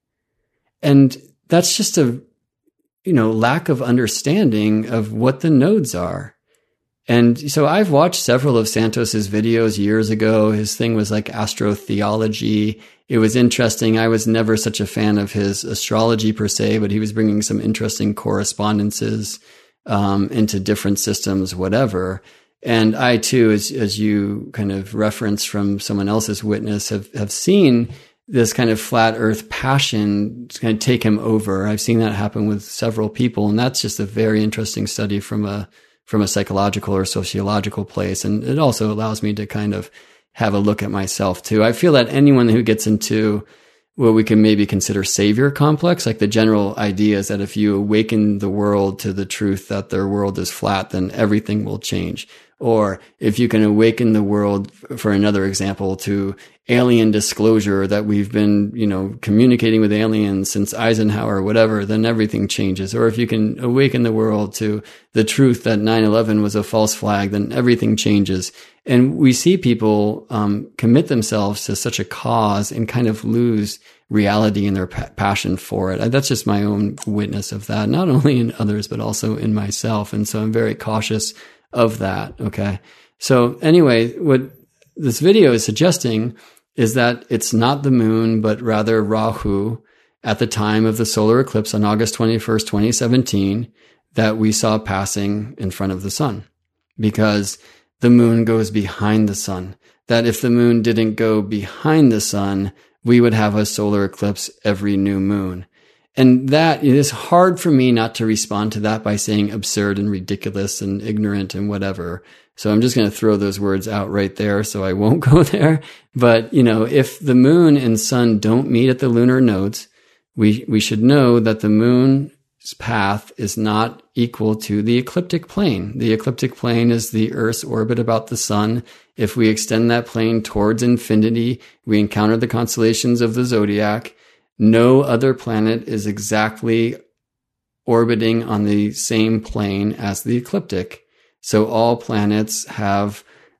Speaker 2: And that's just a, you know, lack of understanding of what the nodes are. And so I've watched several of Santos's videos years ago. His thing was like astrotheology. It was interesting. I was never such a fan of his astrology per se, but he was bringing some interesting correspondences um, into different systems, whatever. And I too, as as you kind of referenced from someone else's witness, have have seen this kind of flat earth passion kind of take him over. I've seen that happen with several people. And that's just a very interesting study from a from a psychological or sociological place. And it also allows me to kind of have a look at myself too. I feel that anyone who gets into what we can maybe consider savior complex, like the general idea is that if you awaken the world to the truth that their world is flat, then everything will change. Or if you can awaken the world, for another example, to alien disclosure that we've been, you know, communicating with aliens since Eisenhower or whatever, then everything changes. Or if you can awaken the world to the truth that nine eleven was a false flag, then everything changes. And we see people um, commit themselves to such a cause and kind of lose reality and their pa- passion for it. That's just my own witness of that, not only in others, but also in myself. And so I'm very cautious of that. Okay. So anyway, what this video is suggesting is that it's not the moon, but rather Rahu at the time of the solar eclipse on August twenty-first, twenty seventeen, that we saw passing in front of the sun, because the moon goes behind the sun. That if the moon didn't go behind the sun, we would have a solar eclipse every new moon. And that it is hard for me not to respond to that by saying absurd and ridiculous and ignorant and whatever. So I'm just going to throw those words out right there, so I won't go there. But, you know, if the moon and sun don't meet at the lunar nodes, we, we should know that the moon's path is not equal to the ecliptic plane. The ecliptic plane is the Earth's orbit about the sun. If we extend that plane towards infinity, we encounter the constellations of the zodiac. No other planet is exactly orbiting on the same plane as the ecliptic. So all planets have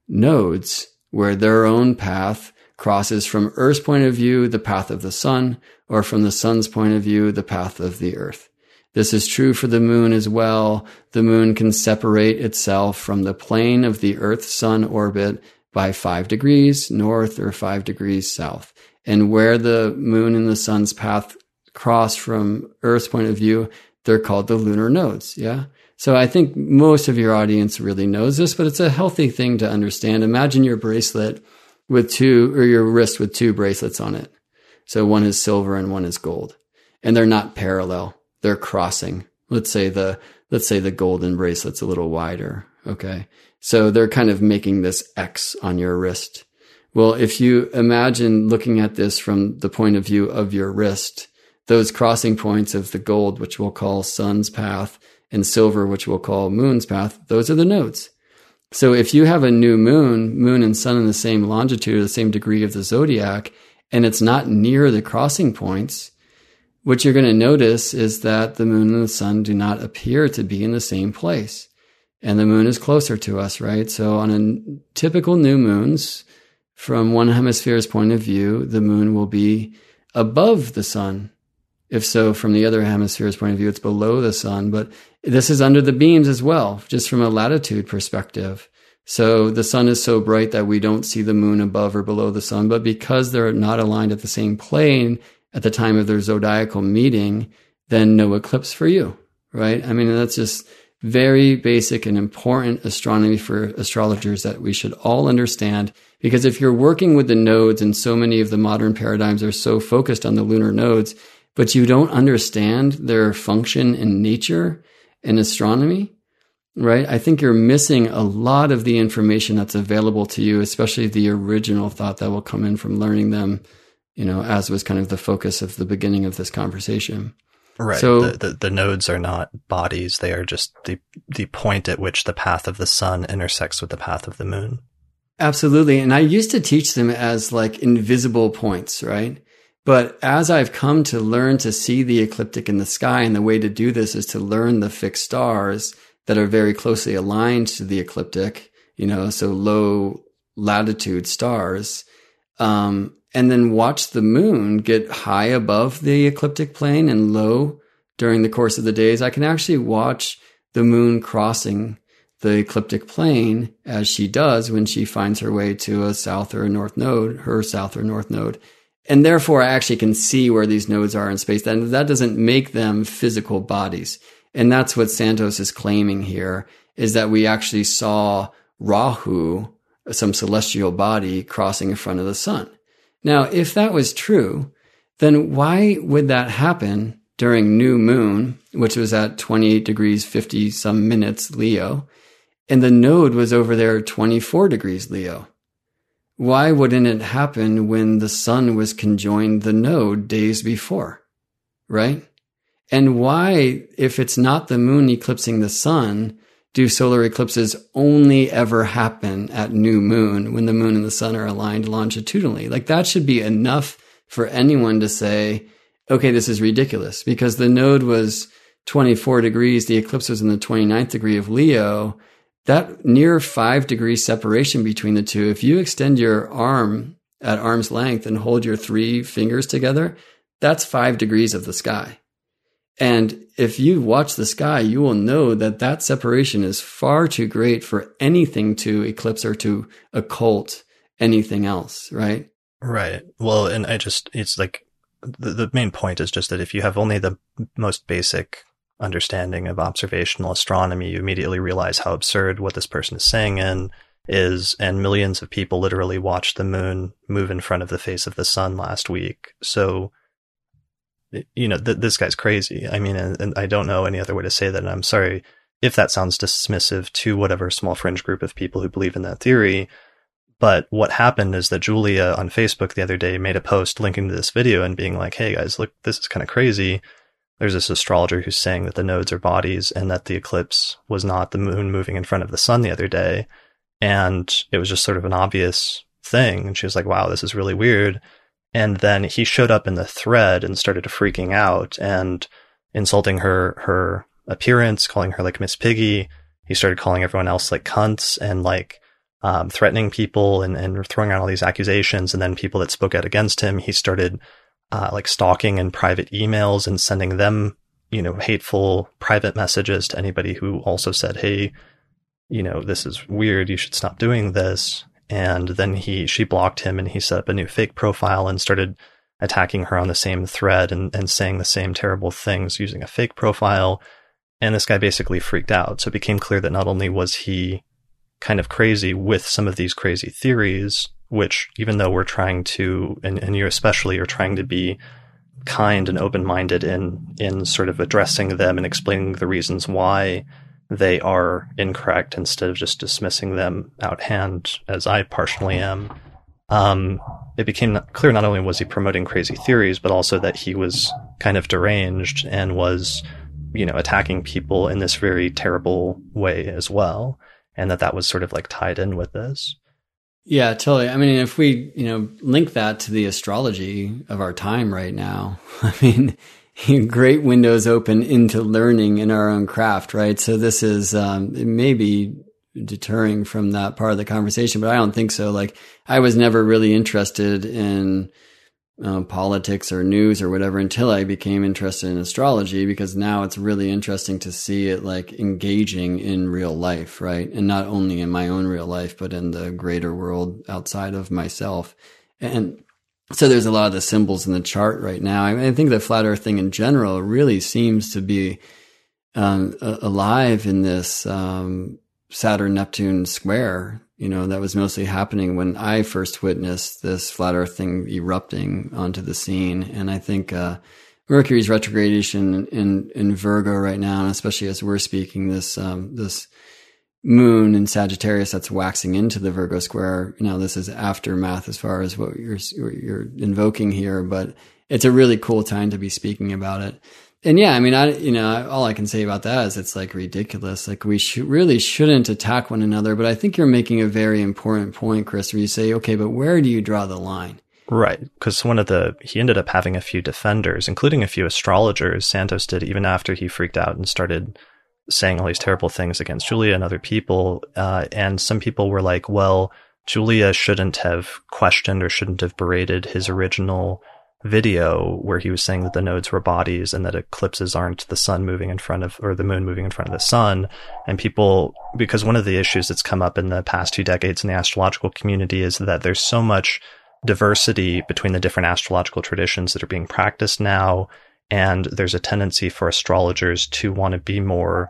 Speaker 2: nodes where their own path crosses from Earth's point of view, the path of the sun, or from the sun's point of view, the path of the Earth. This is true for the moon as well. The moon can separate itself from the plane of the Earth-Sun orbit by five degrees north or five degrees south. And where the moon and the sun's path cross from Earth's point of view, they're called the lunar nodes. Yeah. So I think most of your audience really knows this, but it's a healthy thing to understand. Imagine your bracelet with two, or your wrist with two bracelets on it. So one is silver and one is gold, and they're not parallel. They're crossing. Let's say the, let's say the golden bracelet's a little wider. Okay. So they're kind of making this X on your wrist. Well, if you imagine looking at this from the point of view of your wrist, those crossing points of the gold, which we'll call sun's path, and silver, which we'll call moon's path, those are the nodes. So if you have a new moon, moon and sun in the same longitude or the same degree of the zodiac, and it's not near the crossing points, what you're going to notice is that the moon and the sun do not appear to be in the same place. And the moon is closer to us, right? So on a typical new moons, from one hemisphere's point of view, the moon will be above the sun. If so, from the other hemisphere's point of view, it's below the sun. But this is under the beams as well, just from a latitude perspective. So the sun is so bright that we don't see the moon above or below the sun. But because they're not aligned at the same plane at the time of their zodiacal meeting, then no eclipse for you, right? I mean, that's just very basic and important astronomy for astrologers that we should all understand. Because if you're working with the nodes, and so many of the modern paradigms are so focused on the lunar nodes, but you don't understand their function in nature and astronomy, right? I think you're missing a lot of the information that's available to you, especially the original thought that will come in from learning them, you know, as was kind of the focus of the beginning of this conversation.
Speaker 1: Right.
Speaker 2: So
Speaker 1: the, the, the nodes are not bodies. They are just the, the point at which the path of the sun intersects with the path of the moon.
Speaker 2: Absolutely. And I used to teach them as like invisible points, right? But as I've come to learn to see the ecliptic in the sky, and the way to do this is to learn the fixed stars that are very closely aligned to the ecliptic, you know, so low latitude stars, um, and then watch the moon get high above the ecliptic plane and low during the course of the days. I can actually watch the moon crossing the ecliptic plane as she does when she finds her way to a south or a north node, her south or north node. And therefore, I actually can see where these nodes are in space. That, that doesn't make them physical bodies. And that's what Santos is claiming here, is that we actually saw Rahu, some celestial body, crossing in front of the sun. Now, if that was true, then why would that happen during new moon, which was at twenty-eight degrees, fifty some minutes Leo, and the node was over there twenty-four degrees Leo? Why wouldn't it happen when the sun was conjoined the node days before, right? And why, if it's not the moon eclipsing the sun, do solar eclipses only ever happen at new moon when the moon and the sun are aligned longitudinally? Like, that should be enough for anyone to say, okay, this is ridiculous, because the node was twenty-four degrees, the eclipse was in the twenty-ninth degree of Leo. That near five degree separation between the two, if you extend your arm at arm's length and hold your three fingers together, that's five degrees of the sky. And if you watch the sky, you will know that that separation is far too great for anything to eclipse or to occult anything else, right?
Speaker 1: Right. Well, and I just, it's like, the, the main point is just that if you have only the most basic understanding of observational astronomy, you immediately realize how absurd what this person is saying in is, and millions of people literally watched the moon move in front of the face of the sun last week. So, you know, th- this guy's crazy. I mean, and, and I don't know any other way to say that. And I'm sorry if that sounds dismissive to whatever small fringe group of people who believe in that theory. But what happened is that Julia on Facebook the other day made a post linking to this video and being like, hey guys, look, this is kind of crazy. There's this astrologer who's saying that the nodes are bodies and that the eclipse was not the moon moving in front of the sun the other day. And it was just sort of an obvious thing. And she was like, wow, this is really weird. And then he showed up in the thread and started freaking out and insulting her, her appearance, calling her like Miss Piggy. He started calling everyone else like cunts and like, um, threatening people and, and throwing out all these accusations. And then people that spoke out against him, he started Uh, like stalking in private emails and sending them, you know, hateful private messages to anybody who also said, hey, you know, this is weird. You should stop doing this. And then he, she blocked him and he set up a new fake profile and started attacking her on the same thread and, and saying the same terrible things using a fake profile. And this guy basically freaked out. So it became clear that not only was he kind of crazy with some of these crazy theories, which even though we're trying to, and, and you especially are trying to be kind and open-minded in, in sort of addressing them and explaining the reasons why they are incorrect instead of just dismissing them out hand, as I partially am. Um, it became clear not only was he promoting crazy theories, but also that he was kind of deranged and was, you know, attacking people in this very terrible way as well. and that that was sort of like tied in with this.
Speaker 2: Yeah, totally. I mean, if we, you know, link that to the astrology of our time right now, I mean, great windows open into learning in our own craft, right? So this is, um, it may be deterring from that part of the conversation, but I don't think so. Like, I was never really interested in uh, politics or news or whatever until I became interested in astrology, because now it's really interesting to see it like engaging in real life, right? And not only in my own real life, but in the greater world outside of myself. And so there's a lot of the symbols in the chart right now. I, mean, I think the flat earth thing in general really seems to be um, alive in this um, Saturn-Neptune square, you know, that was mostly happening when I first witnessed this flat earth thing erupting onto the scene. And I think uh, Mercury's retrogradation in, in Virgo right now, and especially as we're speaking, this um, this moon in Sagittarius that's waxing into the Virgo square. Now, this is aftermath as far as what you're you're invoking here, but it's a really cool time to be speaking about it. And yeah, I mean, I you know, all I can say about that is it's like ridiculous. Like, we sh- really shouldn't attack one another. But I think you're making a very important point, Chris, where you say, okay, but where do you draw the line?
Speaker 1: Right, because one of the he ended up having a few defenders, including a few astrologers. Santos did, even after he freaked out and started saying all these terrible things against Julia and other people. Uh, and some people were like, well, Julia shouldn't have questioned or shouldn't have berated his original video where he was saying that the nodes were bodies and that eclipses aren't the sun moving in front of, or the moon moving in front of the sun. And people, because one of the issues that's come up in the past two decades in the astrological community is that there's so much diversity between the different astrological traditions that are being practiced now. And there's a tendency for astrologers to want to be more,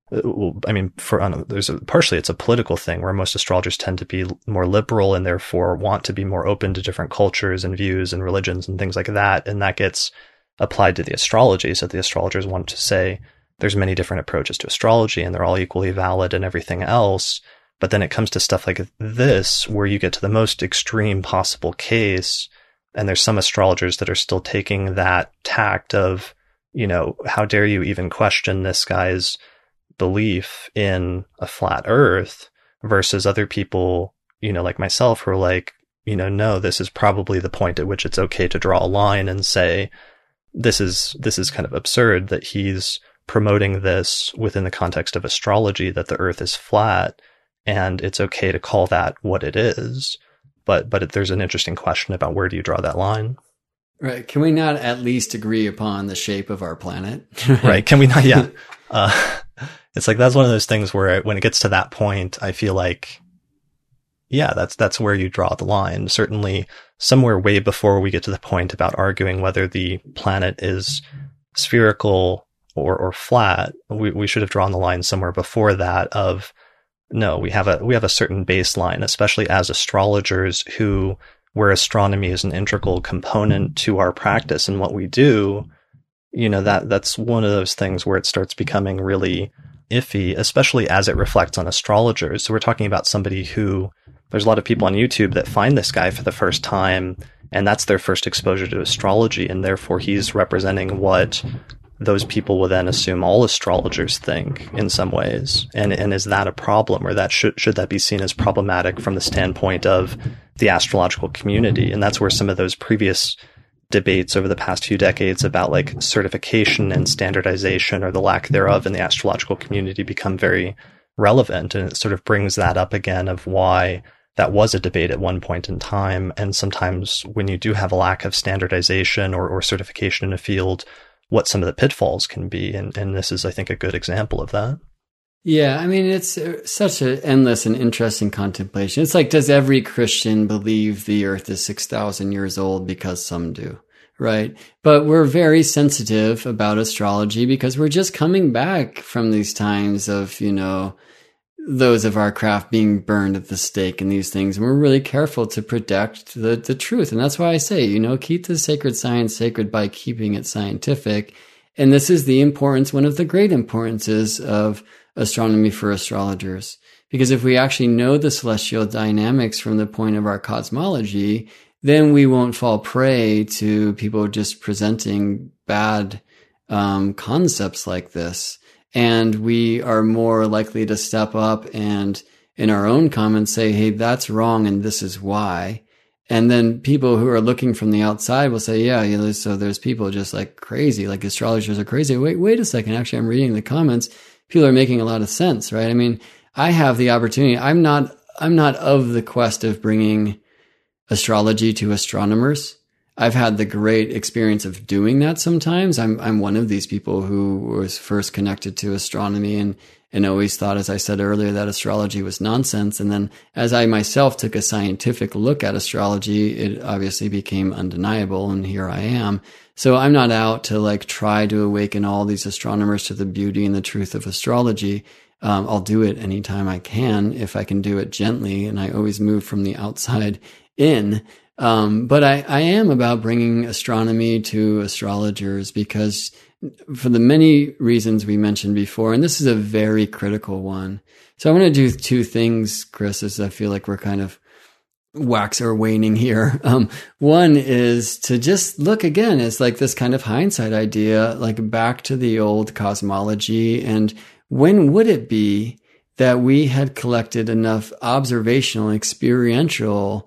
Speaker 1: I mean, for uh, there's a, partially it's a political thing where most astrologers tend to be more liberal and therefore want to be more open to different cultures and views and religions and things like that. And that gets applied to the astrology. So the astrologers want to say there's many different approaches to astrology and they're all equally valid and everything else. But then it comes to stuff like this, where you get to the most extreme possible case. And there's some astrologers that are still taking that tact of, you know, how dare you even question this guy's belief in a flat earth, versus other people, you know, like myself, who are like, you know, no, this is probably the point at which it's okay to draw a line and say, this is, this is kind of absurd that he's promoting this within the context of astrology, that the earth is flat and it's okay to call that what it is. But but there's an interesting question about where do you draw that line?
Speaker 2: Right. Can we not at least agree upon the shape of our planet?
Speaker 1: Right. Can we not? Yeah. Uh, it's like, that's one of those things where when it gets to that point, I feel like, yeah, that's that's where you draw the line. Certainly somewhere way before we get to the point about arguing whether the planet is spherical or, or flat, we, we should have drawn the line somewhere before that of, no, we have a we have a certain baseline, especially as astrologers who, where astronomy is an integral component to our practice and what we do, you know, that that's one of those things where it starts becoming really iffy, especially as it reflects on astrologers. So we're talking about somebody who, there's a lot of people on YouTube that find this guy for the first time, and that's their first exposure to astrology, and therefore he's representing what those people will then assume all astrologers think in some ways. And and is that a problem, or that should should that be seen as problematic from the standpoint of the astrological community? And that's where some of those previous debates over the past few decades about like certification and standardization, or the lack thereof, in the astrological community become very relevant. And it sort of brings that up again of why that was a debate at one point in time. And sometimes when you do have a lack of standardization or, or certification in a field, what some of the pitfalls can be. And, and this is, I think, a good example of that.
Speaker 2: Yeah, I mean, it's such an endless and interesting contemplation. It's like, does every Christian believe the earth is six thousand years old? Because some do, right? But we're very sensitive about astrology because we're just coming back from these times of, you know, those of our craft being burned at the stake and these things. And we're really careful to protect the, the truth. And that's why I say, you know, keep the sacred science sacred by keeping it scientific. And this is the importance, one of the great importances of astronomy for astrologers. Because if we actually know the celestial dynamics from the point of our cosmology, then we won't fall prey to people just presenting bad um, concepts like this. And we are more likely to step up and in our own comments say, hey, that's wrong and this is why. And then people who are looking from the outside will say, yeah, you know, so there's people just like crazy, like astrologers are crazy. Wait, wait a second. Actually, I'm reading the comments. People are making a lot of sense, right? I mean, I have the opportunity. I'm not, I'm not of the quest of bringing astrology to astronomers. I've had the great experience of doing that sometimes. I'm I'm one of these people who was first connected to astronomy and, and always thought, as I said earlier, that astrology was nonsense. And then as I myself took a scientific look at astrology, it obviously became undeniable, and here I am. So I'm not out to like try to awaken all these astronomers to the beauty and the truth of astrology. Um, I'll do it anytime I can, if I can do it gently, and I always move from the outside in. Um, but I, I am about bringing astronomy to astrologers because for the many reasons we mentioned before, and this is a very critical one. So I want to do two things, Chris, as I feel like we're kind of wax or waning here. Um, one is to just look again as like this kind of hindsight idea, like back to the old cosmology. And when would it be that we had collected enough observational, experiential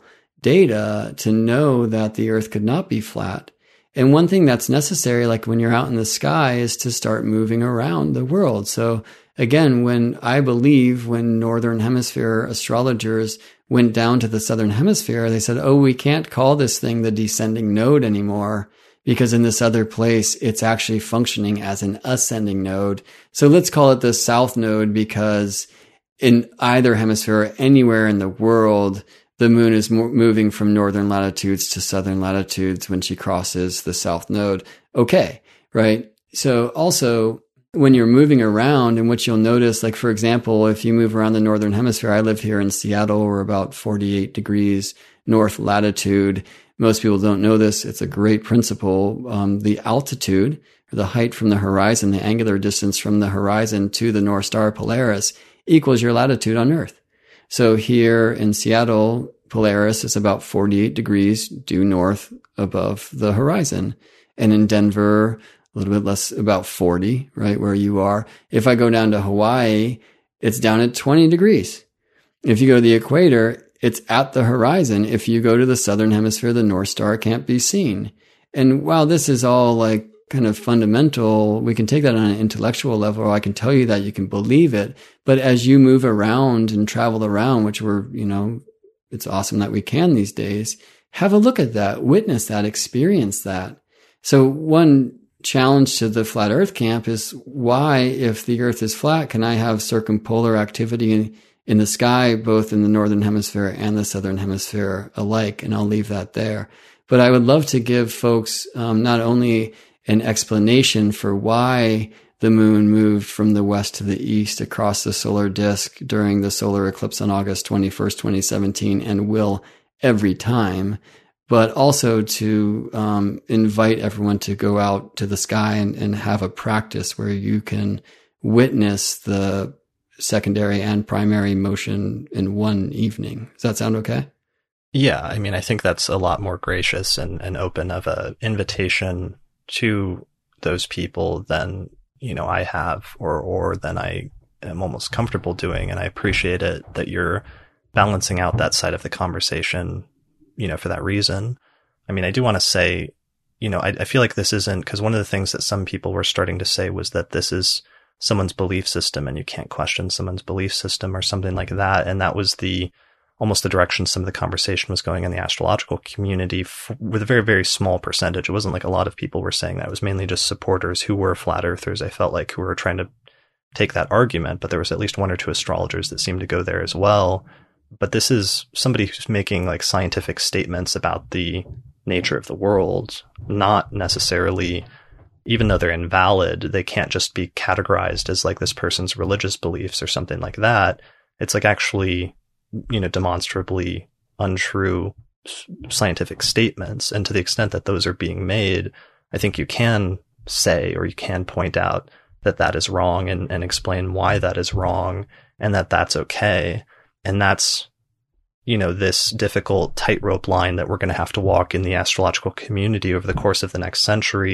Speaker 2: data to know that the earth could not be flat? And one thing that's necessary, like when you're out in the sky, is to start moving around the world. So again, when I believe when Northern Hemisphere astrologers went down to the Southern Hemisphere, they said, oh, we can't call this thing the descending node anymore because in this other place, it's actually functioning as an ascending node. So let's call it the South Node because in either hemisphere or anywhere in the world, the moon is mo- moving from northern latitudes to southern latitudes when she crosses the South Node. Okay, right? So also, when you're moving around, and what you'll notice, like for example, if you move around the northern hemisphere, I live here in Seattle, we're about forty-eight degrees north latitude. Most people don't know this. It's a great principle. Um, the altitude, or the height from the horizon, the angular distance from the horizon to the North Star Polaris equals your latitude on Earth. So here in Seattle, Polaris is about forty-eight degrees due north above the horizon. And in Denver, a little bit less, about forty, right, where you are. If I go down to Hawaii, it's down at twenty degrees. If you go to the equator, it's at the horizon. If you go to the southern hemisphere, the North Star can't be seen. And while this is all like kind of fundamental, we can take that on an intellectual level, or I can tell you that you can believe it. But as you move around and travel around, which we're, you know, it's awesome that we can these days, have a look at that, witness that, experience that. So one challenge to the Flat Earth camp is why, if the Earth is flat, can I have circumpolar activity in, in the sky, both in the Northern Hemisphere and the Southern Hemisphere alike? And I'll leave that there. But I would love to give folks um, not only an explanation for why the moon moved from the west to the east across the solar disk during the solar eclipse on August twenty-first, twenty seventeen, and will every time, but also to um, invite everyone to go out to the sky and, and have a practice where you can witness the secondary and primary motion in one evening. Does that sound okay?
Speaker 1: Yeah, I mean, I think that's a lot more gracious and, and open of a invitation to those people than, you know, I have or or than I am almost comfortable doing. And I appreciate it that you're balancing out that side of the conversation, you know, for that reason. I mean, I do want to say, you know, I, I feel like this isn't, because one of the things that some people were starting to say was that this is someone's belief system and you can't question someone's belief system or something like that. And that was the almost the direction some of the conversation was going in the astrological community f- with a very, very small percentage. It wasn't like a lot of people were saying that. It was mainly just supporters who were flat earthers, I felt like, who were trying to take that argument. But there was at least one or two astrologers that seemed to go there as well. But this is somebody who's making like scientific statements about the nature of the world, not necessarily, even though they're invalid, they can't just be categorized as like this person's religious beliefs or something like that. It's like actually, you know, demonstrably untrue scientific statements. And to the extent that those are being made, I think you can say, or you can point out that that is wrong and, and explain why that is wrong and that that's okay. And that's, you know, this difficult tightrope line that we're going to have to walk in the astrological community over the course of the next century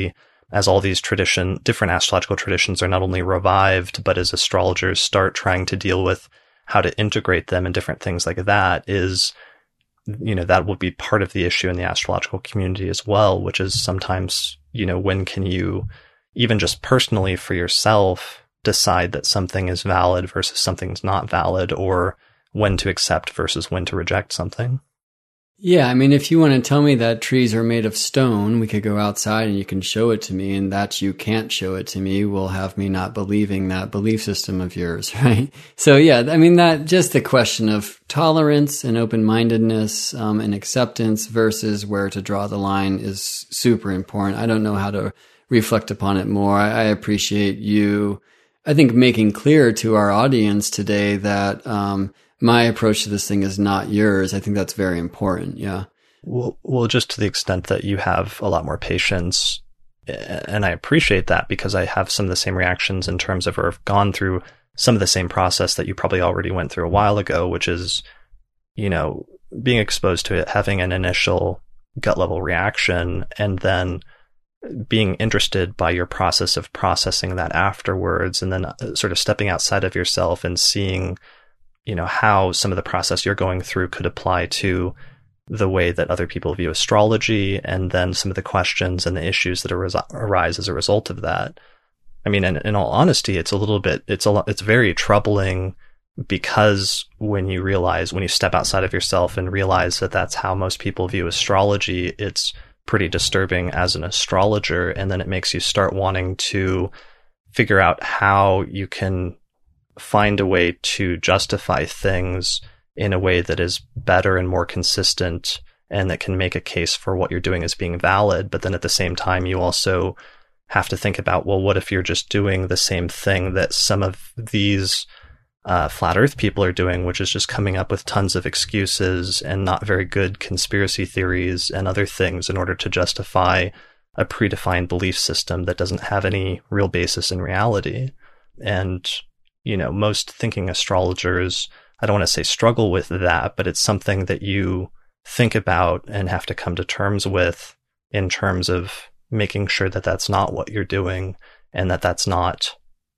Speaker 1: as all these tradition, different astrological traditions are not only revived, but as astrologers start trying to deal with how to integrate them and different things like that, is, you know, that will be part of the issue in the astrological community as well, which is sometimes, you know, when can you, even just personally for yourself, decide that something is valid versus something's not valid, or when to accept versus when to reject something.
Speaker 2: Yeah, I mean, if you want to tell me that trees are made of stone, we could go outside and you can show it to me, and that you can't show it to me will have me not believing that belief system of yours, right? So yeah, I mean, that just the question of tolerance and open-mindedness um, and acceptance versus where to draw the line is super important. I don't know how to reflect upon it more. I, I appreciate you, I think, making clear to our audience today that um, my approach to this thing is not yours. I think that's very important. Yeah.
Speaker 1: Well, well, just to the extent that you have a lot more patience, and I appreciate that, because I have some of the same reactions in terms of, or have gone through some of the same process that you probably already went through a while ago, which is, you know, being exposed to it, having an initial gut level reaction, and then being interested by your process of processing that afterwards, and then sort of stepping outside of yourself and seeing, you know, how some of the process you're going through could apply to the way that other people view astrology, and then some of the questions and the issues that arise, arise as a result of that. I mean, in, in all honesty, it's a little bit, it's a, it's very troubling, because when you realize, when you step outside of yourself and realize that that's how most people view astrology, it's pretty disturbing as an astrologer. And then it makes you start wanting to figure out how you can find a way to justify things in a way that is better and more consistent, and that can make a case for what you're doing as being valid. But then at the same time, you also have to think about, well, what if you're just doing the same thing that some of these uh, flat earth people are doing, which is just coming up with tons of excuses and not very good conspiracy theories and other things in order to justify a predefined belief system that doesn't have any real basis in reality. And, you know, most thinking astrologers, I don't want to say struggle with that, but it's something that you think about and have to come to terms with in terms of making sure that that's not what you're doing, and that that's not,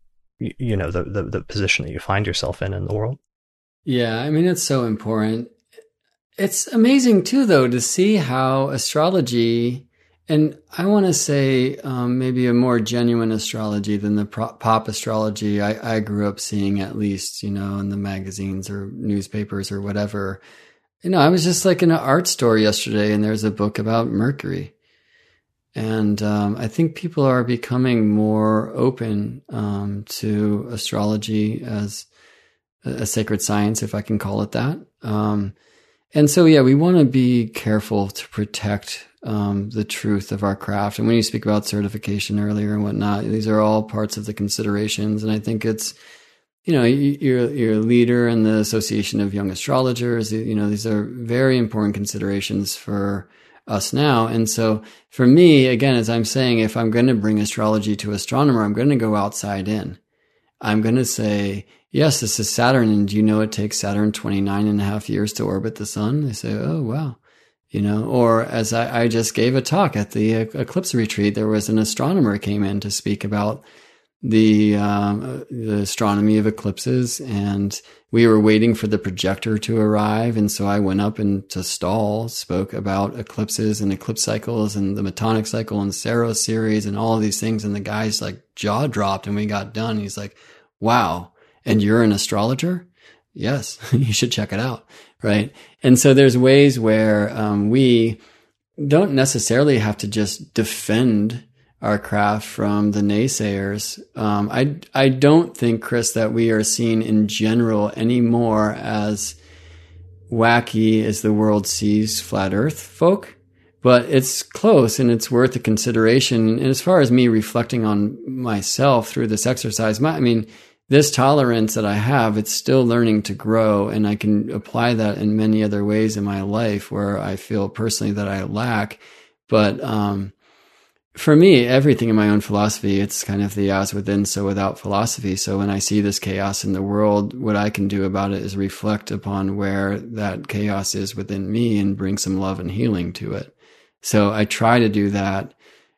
Speaker 1: you know, the, the, the position that you find yourself in in the world.
Speaker 2: Yeah, I mean, it's so important. It's amazing too, though, to see how astrology, and I want to say um, maybe a more genuine astrology than the pro- pop astrology I, I grew up seeing, at least, you know, in the magazines or newspapers or whatever. You know, I was just like in an art store yesterday, and there's a book about Mercury. And um, I think people are becoming more open um, to astrology as a, a sacred science, if I can call it that. Um, and so, yeah, we want to be careful to protect um, the truth of our craft. And when you speak about certification earlier and whatnot, these are all parts of the considerations. And I think it's, you know, you're, you're a leader in the Association of Young Astrologers. You know, these are very important considerations for us now. And so for me, again, as I'm saying, if I'm going to bring astrology to astronomer, I'm going to go outside in. I'm going to say, yes, this is Saturn. And do you know it takes Saturn twenty-nine and a half years to orbit the sun? They say, oh, wow. You know, or as I, I just gave a talk at the eclipse retreat, there was an astronomer came in to speak about the, um, the astronomy of eclipses, and we were waiting for the projector to arrive. And so I went up into stall, spoke about eclipses and eclipse cycles and the Metonic cycle and Saros series and all of these things. And the guy's like jaw dropped, and we got done. He's like, wow. And you're an astrologer? Yes, you should check it out. Right. And so there's ways where, um, we don't necessarily have to just defend our craft from the naysayers. Um, I, I don't think, Chris, that we are seen in general anymore as wacky as the world sees flat earth folk, but it's close and it's worth a consideration. And as far as me reflecting on myself through this exercise, my, I mean, this tolerance that I have, it's still learning to grow, and I can apply that in many other ways in my life where I feel personally that I lack. But, um, for me, everything in my own philosophy, it's kind of the as within, so without philosophy. So when I see this chaos in the world, what I can do about it is reflect upon where that chaos is within me and bring some love and healing to it. So I try to do that.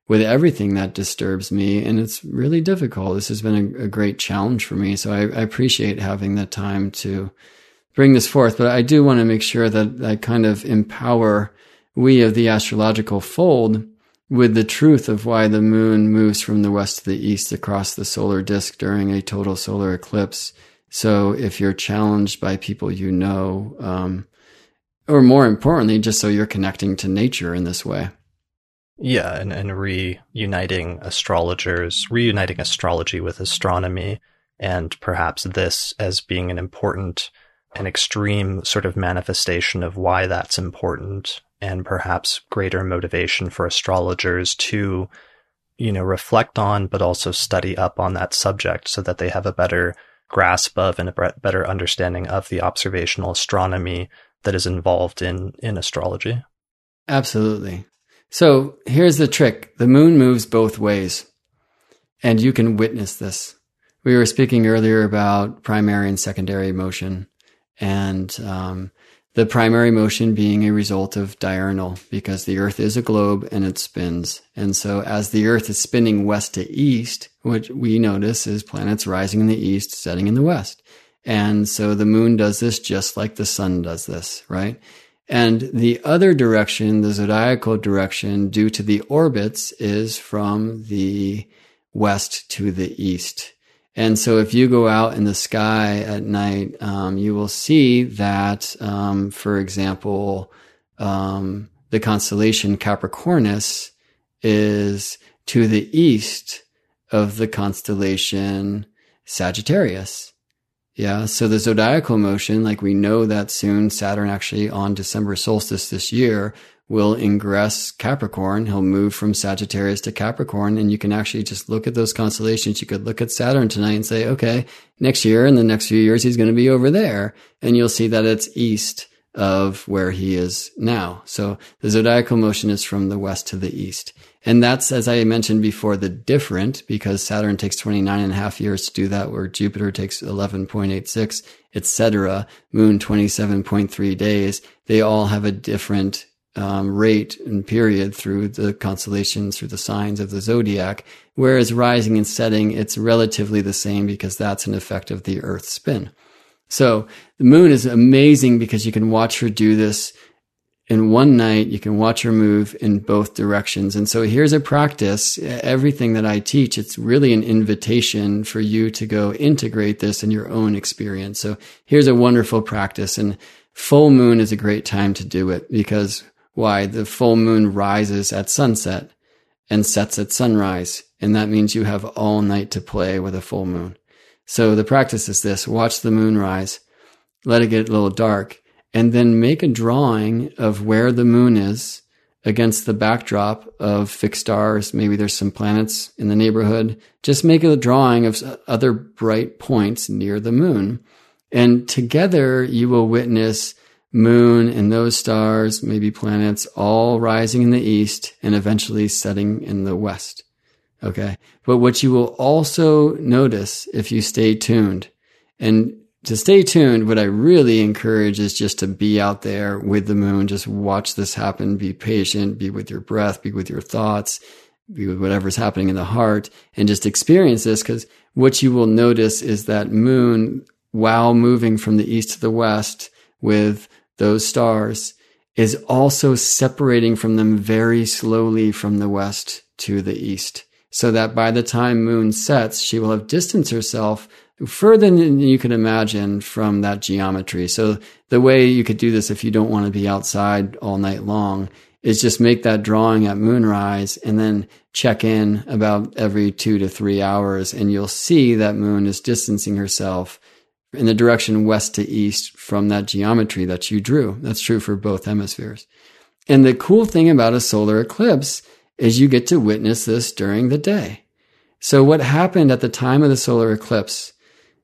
Speaker 2: with everything that disturbs me. And it's really difficult. This has been a, a great challenge for me. So I, I appreciate having the time to bring this forth. But I do want to make sure that I kind of empower we of the astrological fold with the truth of why the moon moves from the west to the east across the solar disk during a total solar eclipse. So if you're challenged by people you know, um, or more importantly, just so you're connecting to nature in this way.
Speaker 1: Yeah, and, and reuniting astrologers, reuniting astrology with astronomy, and perhaps this as being an important and extreme sort of manifestation of why that's important, and perhaps greater motivation for astrologers to, you know, reflect on, but also study up on that subject so that they have a better grasp of and a better understanding of the observational astronomy that is involved in, in astrology.
Speaker 2: Absolutely. So here's the trick. The moon moves both ways, and you can witness this. We were speaking earlier about primary and secondary motion, and um, the primary motion being a result of diurnal, because the Earth is a globe and it spins. And so as the Earth is spinning west to east, what we notice is planets rising in the east, setting in the west. And so the moon does this just like the sun does this, right? And the other direction, the zodiacal direction, due to the orbits, is from the west to the east. And so if you go out in the sky at night, um, you will see that, um, for example, um, the constellation Capricornus is to the east of the constellation Sagittarius. Yeah. So the zodiacal motion, like we know that soon Saturn actually on December solstice this year will ingress Capricorn. He'll move from Sagittarius to Capricorn. And you can actually just look at those constellations. You could look at Saturn tonight and say, okay, next year and the next few years, he's going to be over there. And you'll see that it's east of where he is now. So the zodiacal motion is from the west to the east. And that's, as I mentioned before, the different, because Saturn takes twenty-nine and a half years to do that, where Jupiter takes eleven point eight six, et cetera. Moon, twenty-seven point three days. They all have a different um, rate and period through the constellations, through the signs of the zodiac. Whereas rising and setting, it's relatively the same because that's an effect of the Earth's spin. So the moon is amazing because you can watch her do this in one night. You can watch her move in both directions. And so here's a practice. Everything that I teach, it's really an invitation for you to go integrate this in your own experience. So here's a wonderful practice. And full moon is a great time to do it because why? The full moon rises at sunset and sets at sunrise. And that means you have all night to play with a full moon. So the practice is this: watch the moon rise, let it get a little dark, and then make a drawing of where the moon is against the backdrop of fixed stars. Maybe there's some planets in the neighborhood. Just make a drawing of other bright points near the moon. And together you will witness moon and those stars, maybe planets, all rising in the east and eventually setting in the west. Okay. But what you will also notice if you stay tuned, and to stay tuned, what I really encourage is just to be out there with the moon. Just watch this happen. Be patient, be with your breath, be with your thoughts, be with whatever's happening in the heart, and just experience this. Because what you will notice is that moon, while moving from the east to the west with those stars, is also separating from them very slowly from the west to the east. So that by the time moon sets, she will have distanced herself further than you could imagine from that geometry. So the way you could do this if you don't want to be outside all night long is just make that drawing at moonrise and then check in about every two to three hours. And you'll see that moon is distancing herself in the direction west to east from that geometry that you drew. That's true for both hemispheres. And the cool thing about a solar eclipse is you get to witness this during the day. So what happened at the time of the solar eclipse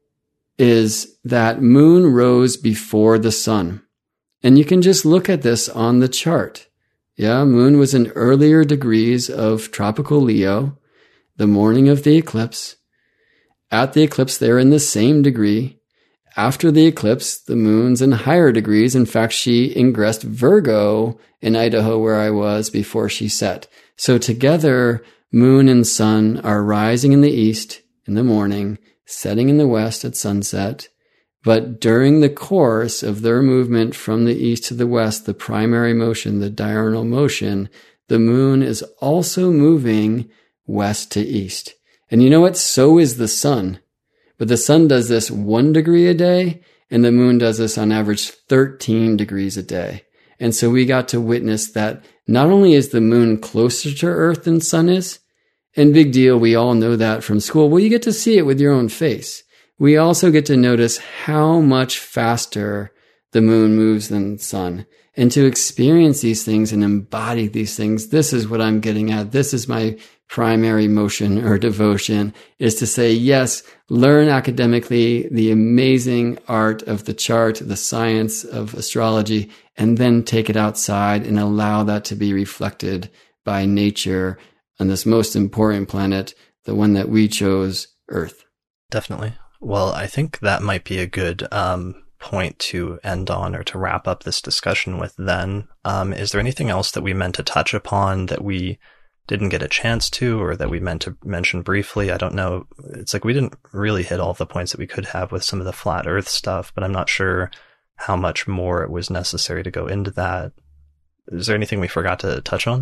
Speaker 2: is that moon rose before the sun. And you can just look at this on the chart. Yeah, moon was in earlier degrees of tropical Leo the morning of the eclipse. At the eclipse, they're in the same degree. After the eclipse, the moon's in higher degrees. In fact, she ingressed Virgo in Idaho where I was before she set. So together, moon and sun are rising in the east in the morning, setting in the west at sunset. But during the course of their movement from the east to the west, the primary motion, the diurnal motion, the moon is also moving west to east. And you know what? So is the sun. But the sun does this one degree a day, and the moon does this on average thirteen degrees a day. And so we got to witness that not only is the moon closer to Earth than sun is, and big deal, we all know that from school. Well, you get to see it with your own face. We also get to notice how much faster the moon moves than the sun. And to experience these things and embody these things, this is what I'm getting at. This is my primary motion or devotion, is to say, yes, learn academically the amazing art of the chart, the science of astrology, and then take it outside and allow that to be reflected by nature on this most important planet, the one that we chose, Earth.
Speaker 1: Definitely. Well, I think that might be a good um, point to end on or to wrap up this discussion with then. Um, is there anything else that we meant to touch upon that we didn't get a chance to, or that we meant to mention briefly? I don't know. It's like we didn't really hit all the points that we could have with some of the flat earth stuff, but I'm not sure how much more it was necessary to go into that. Is there anything we forgot to touch on?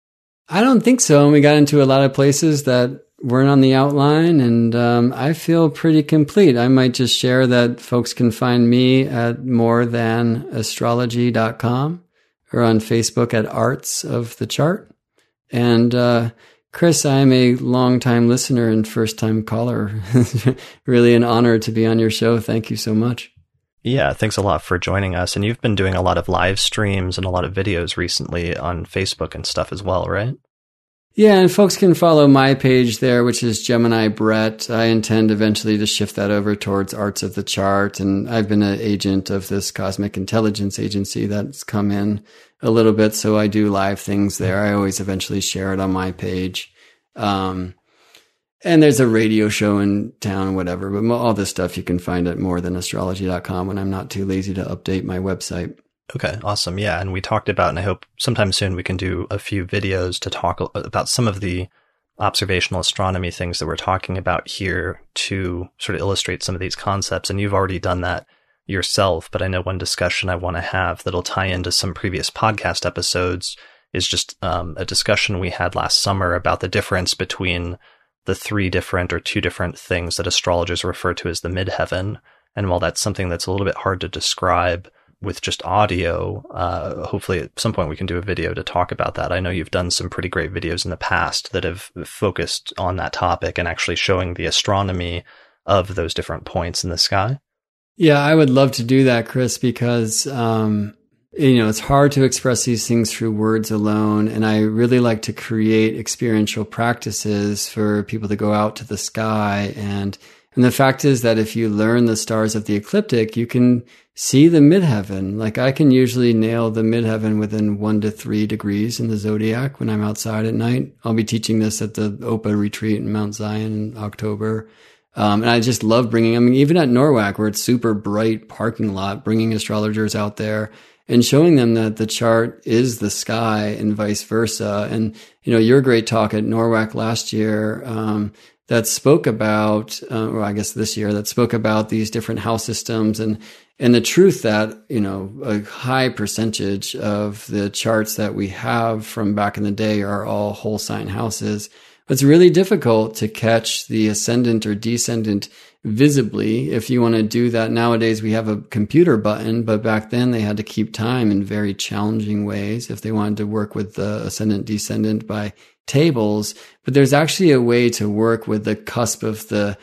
Speaker 2: I don't think so. And we got into a lot of places that weren't on the outline, and um, I feel pretty complete. I might just share that folks can find me at more than astrology dot com or on Facebook at Arts of the Chart. And uh, Chris, I'm a longtime listener and first-time caller. Really an honor to be on your show. Thank you so much.
Speaker 1: Yeah, thanks a lot for joining us. And you've been doing a lot of live streams and a lot of videos recently on Facebook and stuff as well, right?
Speaker 2: Yeah, and folks can follow my page there, which is Gemini Brett. I intend eventually to shift that over towards Arts of the Chart. And I've been an agent of this cosmic intelligence agency that's come in a little bit. So I do live things there. I always eventually share it on my page. Um, and there's a radio show in town, whatever. But all this stuff you can find at more than astrology dot com when I'm not too lazy to update my website.
Speaker 1: Okay, awesome. Yeah, and we talked about, and I hope sometime soon we can do a few videos to talk about some of the observational astronomy things that we're talking about here to sort of illustrate some of these concepts. And you've already done that yourself, but I know one discussion I want to have that'll tie into some previous podcast episodes is just um, a discussion we had last summer about the difference between the three different or two different things that astrologers refer to as the midheaven. And while that's something that's a little bit hard to describe with just audio, uh, hopefully at some point we can do a video to talk about that. I know you've done some pretty great videos in the past that have focused on that topic and actually showing the astronomy of those different points in the sky.
Speaker 2: Yeah, I would love to do that, Chris, because, um, you know, it's hard to express these things through words alone. And I really like to create experiential practices for people to go out to the sky. And, and the fact is that if you learn the stars of the ecliptic, you can see the midheaven. Like I can usually nail the midheaven within one to three degrees in the zodiac when I'm outside at night. I'll be teaching this at the O P A retreat in Mount Zion in October. Um, and I just love bringing, I mean, even at NORWAC where it's super bright parking lot, bringing astrologers out there and showing them that the chart is the sky and vice versa. And, you know, your great talk at NORWAC last year, um, that spoke about, uh, or I guess this year, that spoke about these different house systems and, and the truth that, you know, a high percentage of the charts that we have from back in the day are all whole sign houses. It's really difficult to catch the ascendant or descendant visibly. If you want to do that nowadays, we have a computer button, but back then they had to keep time in very challenging ways if they wanted to work with the ascendant descendant by tables. But there's actually a way to work with the cusp of the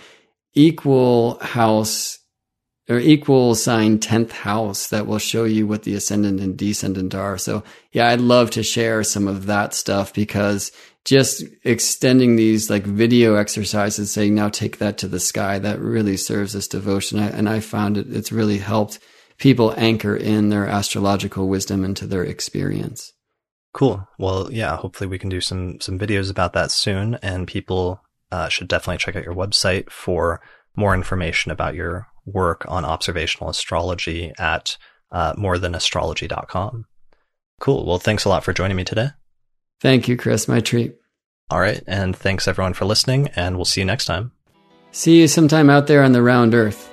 Speaker 2: equal house or equal sign tenth house that will show you what the ascendant and descendant are. So yeah, I'd love to share some of that stuff because just extending these like video exercises, saying now take that to the sky, that really serves this devotion. I, and I found it, it's really helped people anchor in their astrological wisdom into their experience.
Speaker 1: Cool. Well, yeah, hopefully we can do some, some videos about that soon, and people uh, should definitely check out your website for more information about your work on observational astrology at uh, more than astrology dot com. Cool. Well, thanks a lot for joining me today.
Speaker 2: Thank you, Chris. My treat.
Speaker 1: All right. And thanks everyone for listening, and we'll see you next time.
Speaker 2: See you sometime out there on the round earth.